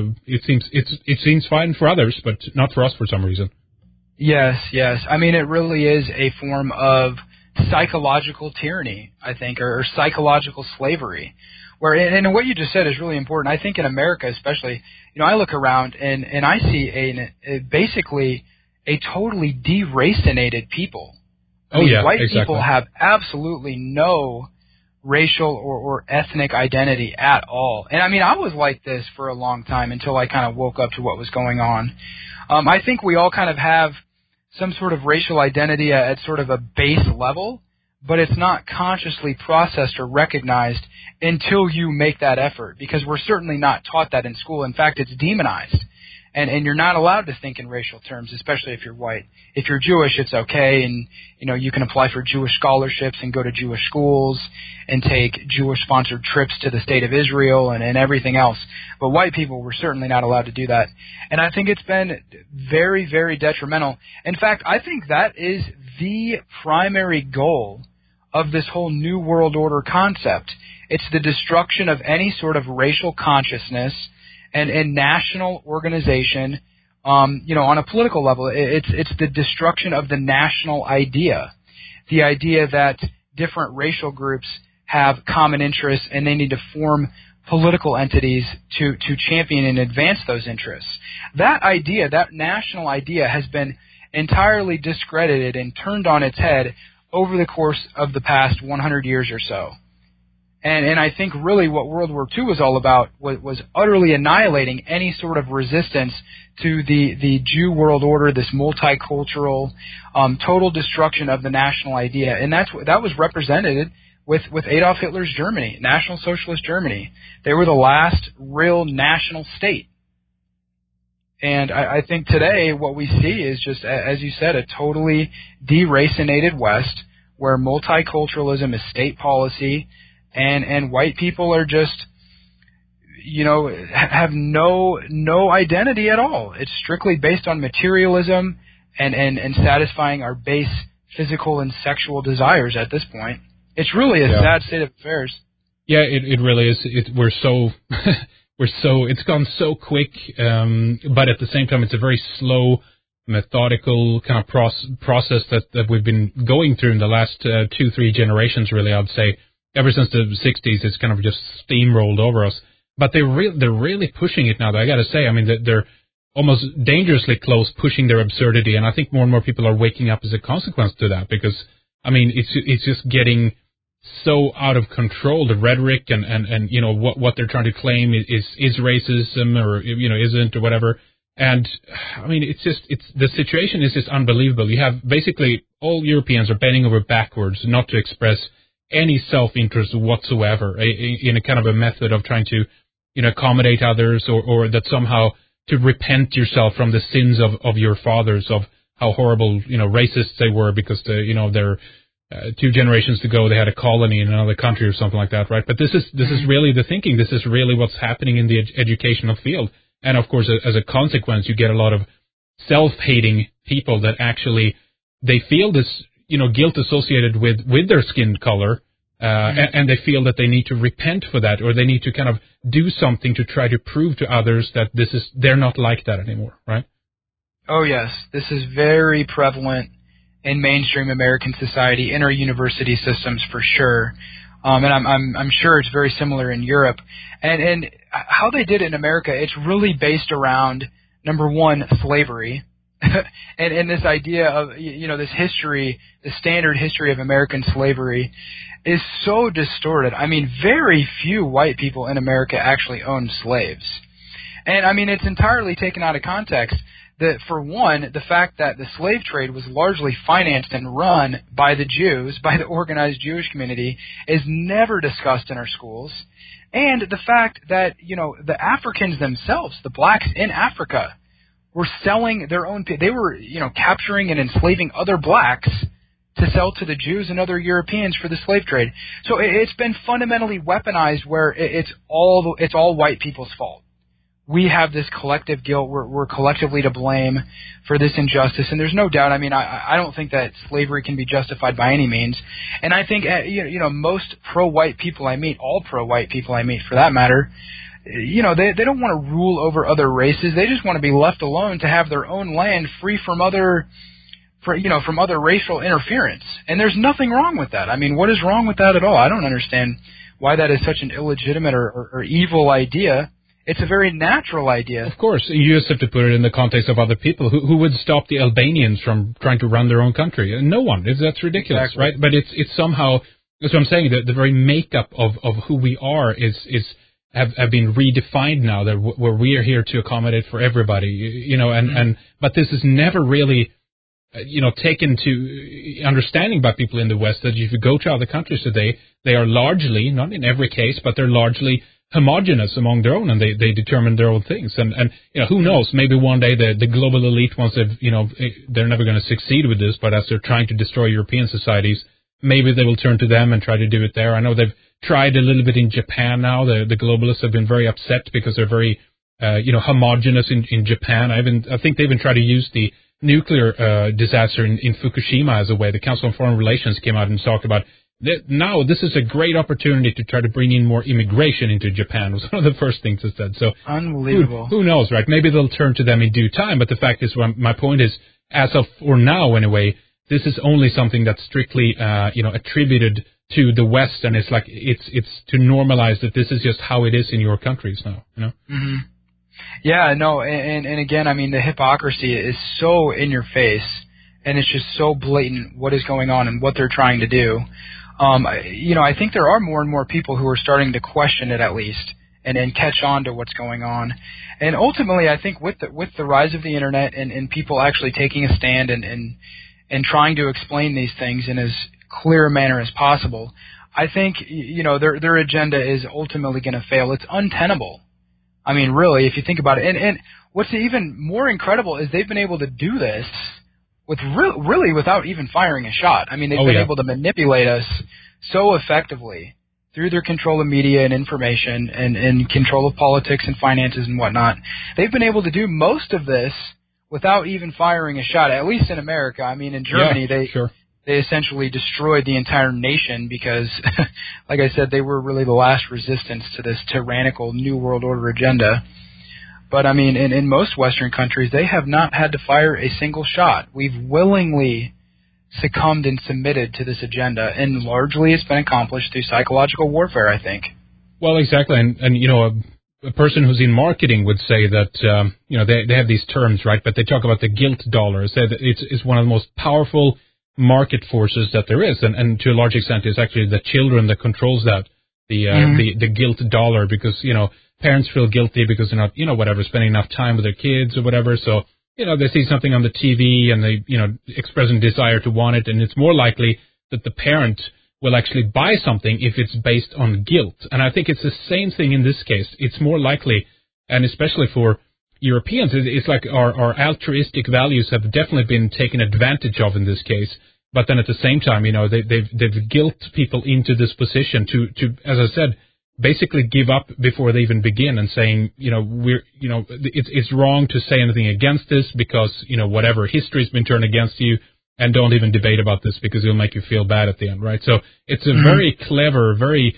it seems fine for others, but not for us for some reason. Yes. I mean, it really is a form of psychological tyranny, I think, or psychological slavery. And what you just said is really important. I think in America especially, I look around and I see basically a totally deracinated people. White exactly. people have absolutely no racial or ethnic identity at all. And I was like this for a long time until I kind of woke up to what was going on. I think we all kind of have some sort of racial identity at sort of a base level, but it's not consciously processed or recognized until you make that effort, because we're certainly not taught that in school. In fact, it's demonized. And you're not allowed to think in racial terms, especially if you're white. If you're Jewish, it's okay, and you can apply for Jewish scholarships and go to Jewish schools and take Jewish-sponsored trips to the state of Israel and everything else. But white people were certainly not allowed to do that. And I think it's been very, very detrimental. In fact, I think that is the primary goal of this whole New World Order concept. It's the destruction of any sort of racial consciousness and national organization, on a political level. It's the destruction of the national idea, the idea that different racial groups have common interests and they need to form political entities to champion and advance those interests. That idea, that national idea, has been entirely discredited and turned on its head over the course of the past 100 years or so. And I think really what World War II was all about was utterly annihilating any sort of resistance to the Jew world order, this multicultural, total destruction of the national idea. And that was represented with Adolf Hitler's Germany, National Socialist Germany. They were the last real national state. And I think today what we see is just, as you said, a totally deracinated West where multiculturalism is state policy. And white people are just, have no identity at all. It's strictly based on materialism and satisfying our base physical and sexual desires at this point. It's really a sad state of affairs. Yeah, it really is. It's gone so quick, but at the same time, it's a very slow, methodical kind of process that we've been going through in the last 2-3 generations, really, I'd say. Ever since the 60s, it's kind of just steamrolled over us. But they're really pushing it now, though, I got to say. I mean, they're almost dangerously close pushing their absurdity, and I think more and more people are waking up as a consequence to that, because, I mean, it's just getting so out of control, the rhetoric and what they're trying to claim is racism or, isn't or whatever. And, I mean, the situation is just unbelievable. You have basically all Europeans are bending over backwards not to express any self-interest whatsoever in a kind of a method of trying to, accommodate others or that somehow to repent yourself from the sins of your fathers, of how horrible, racist they were because they're 2 generations ago they had a colony in another country or something like that, right? But this is really the thinking. This is really what's happening in the educational field. And of course, as a consequence, you get a lot of self-hating people that actually they feel this, guilt associated with their skin color, and they feel that they need to repent for that, or they need to kind of do something to try to prove to others that they're not like that anymore, right? Oh yes, this is very prevalent in mainstream American society, in our university systems for sure. And I'm sure it's very similar in Europe. And how they did it in America, it's really based around, number one, slavery. and this idea of, this history, the standard history of American slavery is so distorted. I mean, very few white people in America actually owned slaves. And I mean, it's entirely taken out of context. That, for one, the fact that the slave trade was largely financed and run by the Jews, by the organized Jewish community, is never discussed in our schools. And the fact that, the Africans themselves, the blacks in Africa, were selling their own, they were, capturing and enslaving other blacks to sell to the Jews and other Europeans for the slave trade. So it's been fundamentally weaponized where it's all white people's fault. We have this collective guilt. We're collectively to blame for this injustice, and there's no doubt. I mean, I don't think that slavery can be justified by any means. And I think, most pro-white people I meet, all pro-white people I meet for that matter, they don't want to rule over other races. They just want to be left alone to have their own land free from other racial interference. And there's nothing wrong with that. I mean, what is wrong with that at all? I don't understand why that is such an illegitimate or evil idea. It's a very natural idea. Of course, you just have to put it in the context of other people. Who would stop the Albanians from trying to run their own country? No one. That's ridiculous, exactly. Right? But it's somehow, that's what I'm saying, the very makeup of who we are have been redefined now, that where we are here to accommodate for everybody, but this is never really, taken to understanding by people in the West, that if you go to other countries today, they are largely, not in every case, but they're largely homogenous among their own, and they determine their own things. And who knows, maybe one day the global elite, once they're never going to succeed with this, but as they're trying to destroy European societies, maybe they will turn to them and try to do it there. I know they've tried a little bit in Japan now. The globalists have been very upset because they're very homogenous in Japan. I think they even tried to use the nuclear disaster in Fukushima as a way. The Council on Foreign Relations came out and talked about now this is a great opportunity to try to bring in more immigration into Japan, was one of the first things it said. So unbelievable. Who knows, right? Maybe they'll turn to them in due time, but the fact is, my point is, as of for now anyway, this is only something that's strictly attributed to the West, and it's like it's to normalize that this is just how it is in your countries now, Mm-hmm. Yeah, no, and again, I mean, the hypocrisy is so in your face, and it's just so blatant what is going on and what they're trying to do. I think there are more and more people who are starting to question it, at least, and catch on to what's going on. And ultimately, I think with the rise of the internet and people actually taking a stand and trying to explain these things in as clear a manner as possible, I think their agenda is ultimately going to fail. It's untenable. I mean, really, if you think about it. And what's even more incredible is they've been able to do this with really without even firing a shot. I mean, they've been able to manipulate us so effectively through their control of media and information and control of politics and finances and whatnot. They've been able to do most of this without even firing a shot, at least in America. I mean, in Germany, they essentially destroyed the entire nation because, like I said, they were really the last resistance to this tyrannical New World Order agenda. But, I mean, in most Western countries, they have not had to fire a single shot. We've willingly succumbed and submitted to this agenda, and largely it's been accomplished through psychological warfare, I think. Well, exactly. And a person who's in marketing would say that, they have these terms, right? But they talk about the guilt dollar. Say that it's one of the most powerful market forces that there is. And to a large extent, it's actually the children that controls that, the guilt dollar, because, parents feel guilty because they're not, spending enough time with their kids or whatever. So, they see something on the TV and they, express a desire to want it. And it's more likely that the parent will actually buy something if it's based on guilt. And I think it's the same thing in this case. It's more likely, and especially for Europeans, it's like our altruistic values have definitely been taken advantage of in this case. But then at the same time, they've guilt people into this position to, as I said, basically give up before they even begin and saying, it's wrong to say anything against this because, whatever history's been turned against you, and don't even debate about this because it'll make you feel bad at the end, right? So it's a very clever, very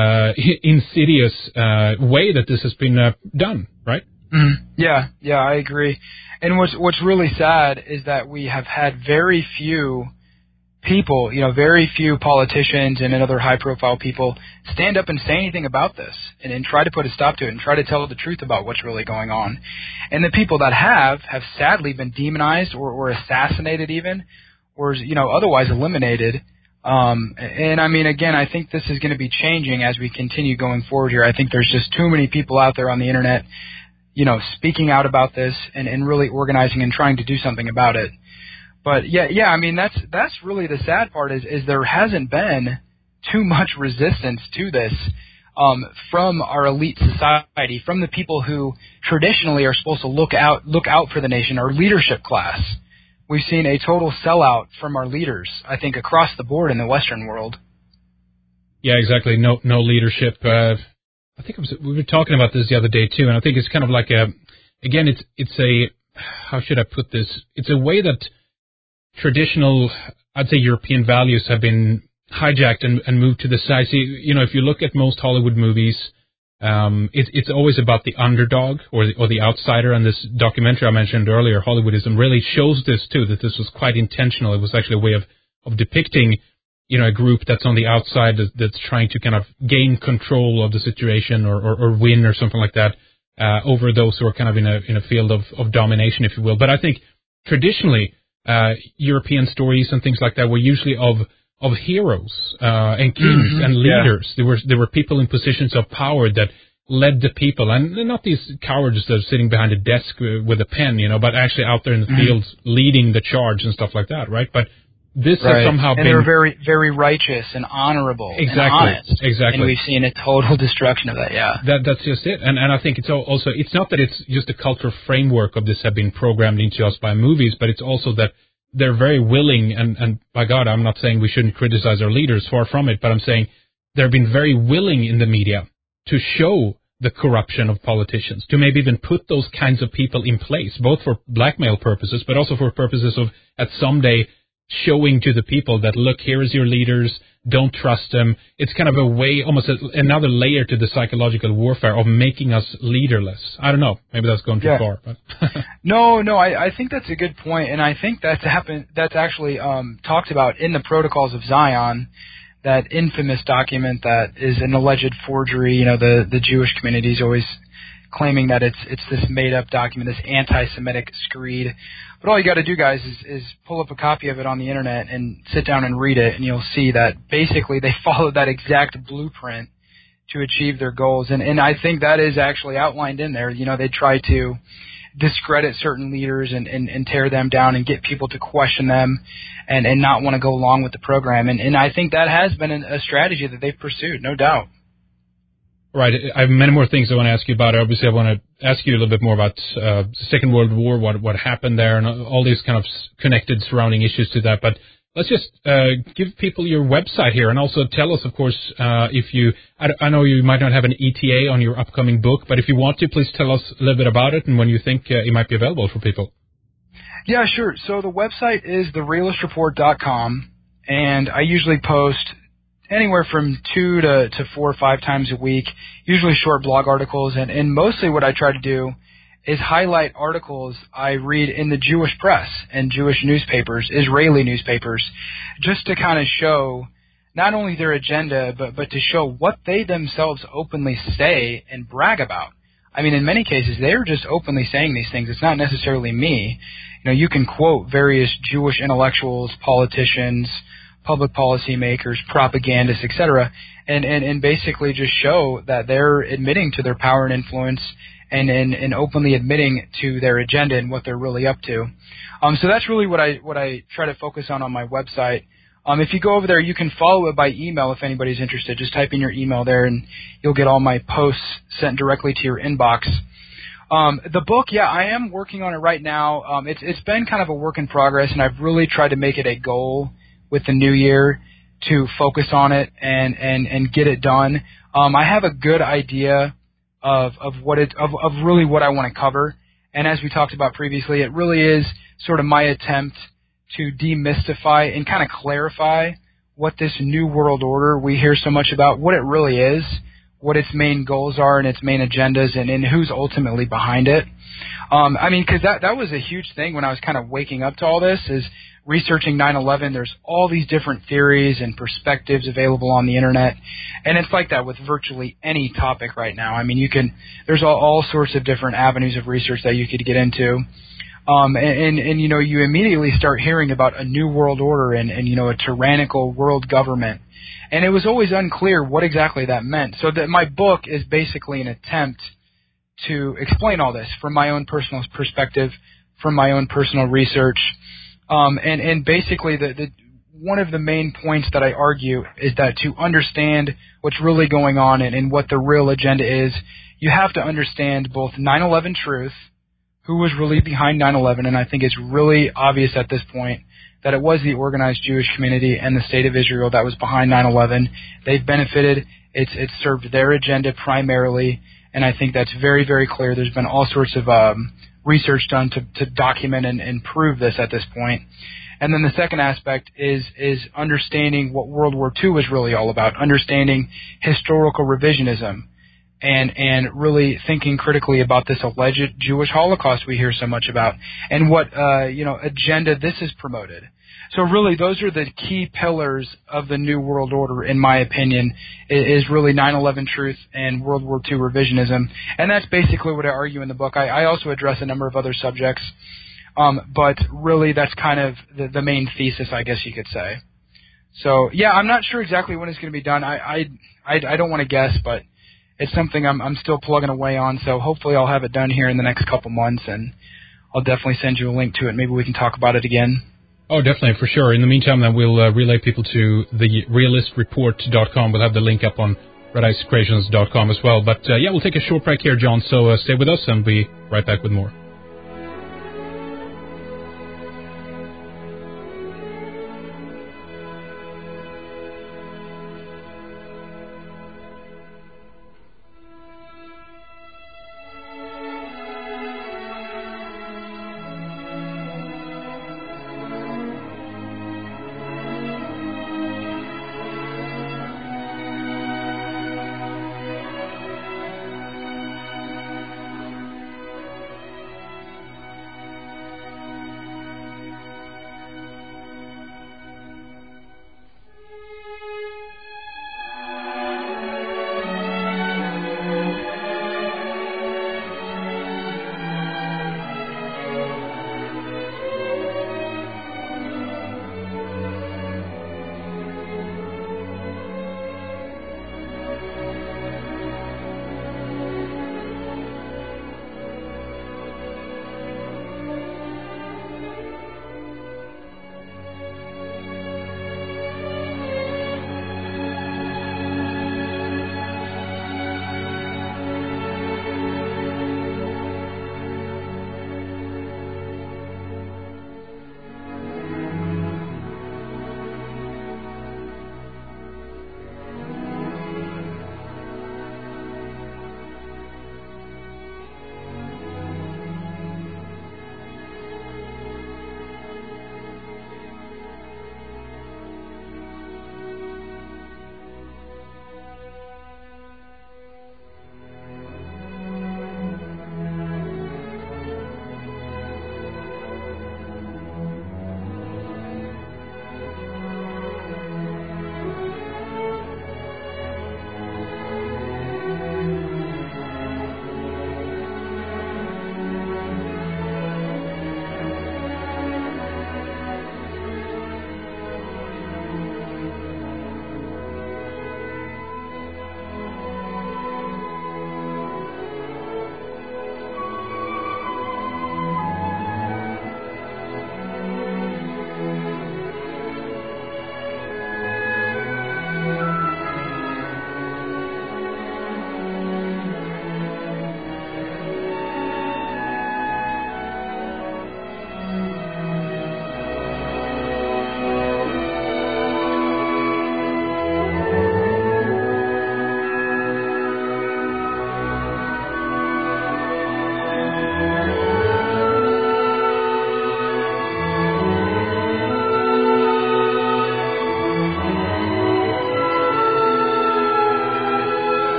insidious way that this has been done, right? Yeah, I agree. And what's really sad is that we have had very few people, very few politicians and other high-profile people stand up and say anything about this and try to put a stop to it and try to tell the truth about what's really going on. And the people that have sadly been demonized or assassinated even, or otherwise eliminated. And I mean, again, I think this is going to be changing as we continue going forward here. I think there's just too many people out there on the internet, speaking out about this and really organizing and trying to do something about it. But yeah, I mean, that's really the sad part is there hasn't been too much resistance to this from our elite society, from the people who traditionally are supposed to look out for the nation, our leadership class. We've seen a total sellout from our leaders, I think, across the board in the Western world. Yeah, exactly. No leadership. I think we were talking about this the other day too, and I think it's kind of like it's a how should I put this? It's a way that traditional, I'd say, European values have been hijacked and moved to the side. See, if you look at most Hollywood movies, it's always about the underdog or the outsider. And this documentary I mentioned earlier, Hollywoodism, really shows this too, that this was quite intentional. It was actually a way of depicting, a group that's on the outside that's trying to kind of gain control of the situation or win or something like that, over those who are kind of in a field of domination, if you will. But I think traditionally, European stories and things like that were usually of heroes and kings and leaders. Yeah. There were people in positions of power that led the people, and not these cowards that are sitting behind a desk with a pen, but actually out there in the fields leading the charge and stuff like that, right? But this has somehow been... And they were very, very righteous and honorable and honest. Exactly. And we've seen a total destruction of that, yeah. That's just it. And I think it's also... It's not that it's just a cultural framework of this have been programmed into us by movies, but it's also that they're very willing, and by God, I'm not saying we shouldn't criticize our leaders, far from it, but I'm saying they've been very willing in the media to show the corruption of politicians, to maybe even put those kinds of people in place, both for blackmail purposes, but also for purposes of, at someday, showing to the people that, look, here is your leaders, don't trust them. It's kind of a way, almost another layer to the psychological warfare of making us leaderless. I don't know. Maybe that's going too far. But No, I think that's a good point, and I think that's actually talked about in the Protocols of Zion, that infamous document that is an alleged forgery. The Jewish community is always claiming that it's this made-up document, this anti-Semitic screed. But all you got to do, guys, is pull up a copy of it on the internet and sit down and read it, and you'll see that basically they followed that exact blueprint to achieve their goals. And I think that is actually outlined in there. They try to discredit certain leaders and tear them down and get people to question them and not want to go along with the program. And I think that has been a strategy that they've pursued, no doubt. Right. I have many more things I want to ask you about. Obviously, I want to ask you a little bit more about the Second World War, what happened there, and all these kind of connected surrounding issues to that. But let's just give people your website here, and also tell us, of course, if you... I know you might not have an ETA on your upcoming book, but if you want to, please tell us a little bit about it and when you think it might be available for people. Yeah, sure. So the website is therealistreport.com, and I usually post anywhere from 2 to 4 or 5 times a week, usually short blog articles, and mostly what I try to do is highlight articles I read in the Jewish press and Jewish newspapers, Israeli newspapers, just to kind of show not only their agenda, but to show what they themselves openly say and brag about. I mean, in many cases, they're just openly saying these things. It's not necessarily me. You can quote various Jewish intellectuals, politicians, public policy makers, propagandists, etc., and basically just show that they're admitting to their power and influence and openly admitting to their agenda and what they're really up to. So that's really what I try to focus on my website. If you go over there, you can follow it by email if anybody's interested. Just type in your email there, and you'll get all my posts sent directly to your inbox. The book, yeah, I am working on it right now. It's been kind of a work in progress, and I've really tried to make it a goal with the new year to focus on it and get it done. I have a good idea of really what I want to cover, and as we talked about previously, it really is sort of my attempt to demystify and kind of clarify what this new world order we hear so much about, what it really is, what its main goals are and its main agendas, and who's ultimately behind it. I mean, because that was a huge thing when I was kind of waking up to all this, is researching 9/11. There's all these different theories and perspectives available on the internet, and it's like that with virtually any topic right now. I mean, there's all sorts of different avenues of research that you could get into. And you know, you immediately start hearing about a new world order and you know, a tyrannical world government. And it was always unclear what exactly that meant. So that my book is basically an attempt to explain all this from my own personal perspective, from my own personal research. And basically the one of the main points that I argue is that to understand what's really going on and what the real agenda is, you have to understand both 9/11 truth, who was really behind 9/11, and I think it's really obvious at this point that it was the organized Jewish community and the State of Israel that was behind 9/11. They've benefited. It's served their agenda primarily, and I think that's very, very clear. There's been all sorts of research done to document and prove this at this point. And then the second aspect is understanding what World War II was really all about, understanding historical revisionism, and really thinking critically about this alleged Jewish Holocaust we hear so much about, and what agenda this is promoted. So really, those are the key pillars of the New World Order, in my opinion, is really 9/11 truth and World War II revisionism, and that's basically what I argue in the book. I also address a number of other subjects, but really that's kind of the main thesis, I guess you could say. So yeah, I'm not sure exactly when it's going to be done. I don't want to guess, but it's something I'm still plugging away on, so hopefully I'll have it done here in the next couple months, and I'll definitely send you a link to it. Maybe we can talk about it again. Oh, definitely, for sure. In the meantime, then we'll relay people to the realistreport.com. We'll have the link up on redicecreations.com as well. But yeah, we'll take a short break here, John, so stay with us and be right back with more.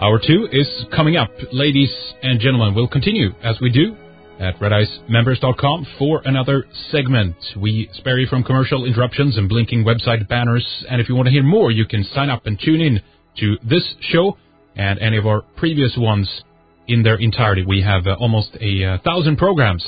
Hour 2 is coming up. Ladies and gentlemen, we'll continue as we do at redicemembers.com for another segment. We spare you from commercial interruptions and blinking website banners. And if you want to hear more, you can sign up and tune in to this show and any of our previous ones in their entirety. We have almost 1,000 programs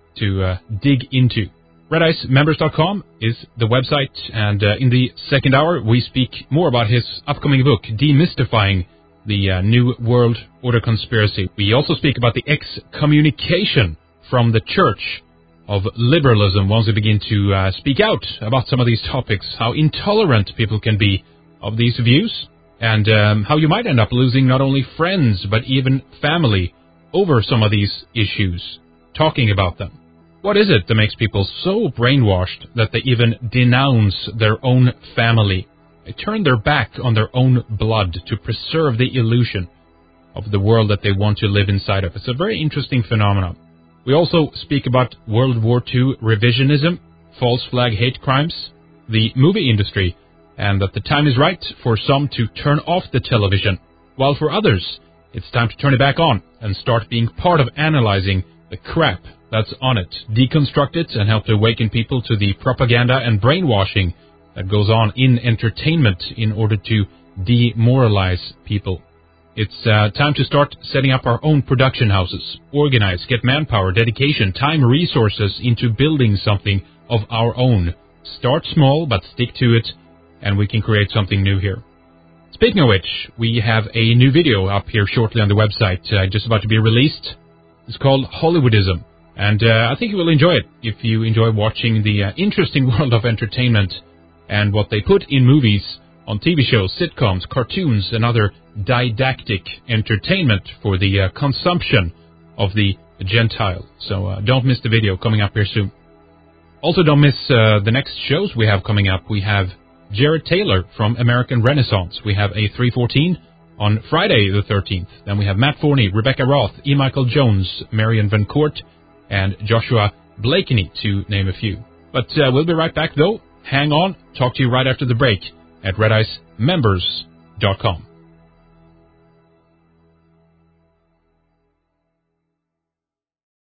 to dig into. redicemembers.com is the website, and in the second hour, we speak more about his upcoming book, Demystifying the New World Order Conspiracy. We also speak about the excommunication from the Church of Liberalism once we begin to speak out about some of these topics, how intolerant people can be of these views, and how you might end up losing not only friends, but even family over some of these issues, talking about them. What is it that makes people so brainwashed that they even denounce their own family? They turn their back on their own blood to preserve the illusion of the world that they want to live inside of. It's a very interesting phenomenon. We also speak about World War II revisionism, false flag hate crimes, the movie industry, and that the time is right for some to turn off the television, while for others, it's time to turn it back on and start being part of analyzing the crap that's on it, deconstruct it, and help to awaken people to the propaganda and brainwashing that goes on in entertainment in order to demoralize people. It's time to start setting up our own production houses, organize, get manpower, dedication, time, resources into building something of our own. Start small, but stick to it, and we can create something new here. Speaking of which, we have a new video up here shortly on the website, just about to be released. It's called Hollywoodism, and I think you will enjoy it if you enjoy watching the interesting world of entertainment and what they put in movies, on TV shows, sitcoms, cartoons, and other didactic entertainment for the consumption of the Gentile. So don't miss the video coming up here soon. Also, don't miss the next shows we have coming up. We have Jared Taylor from American Renaissance. We have a 314 on Friday the 13th. Then we have Matt Forney, Rebecca Roth, E. Michael Jones, Marion Van Court, and Joshua Blakeney, to name a few. But we'll be right back, though. Hang on. Talk to you right after the break at redicemembers.com.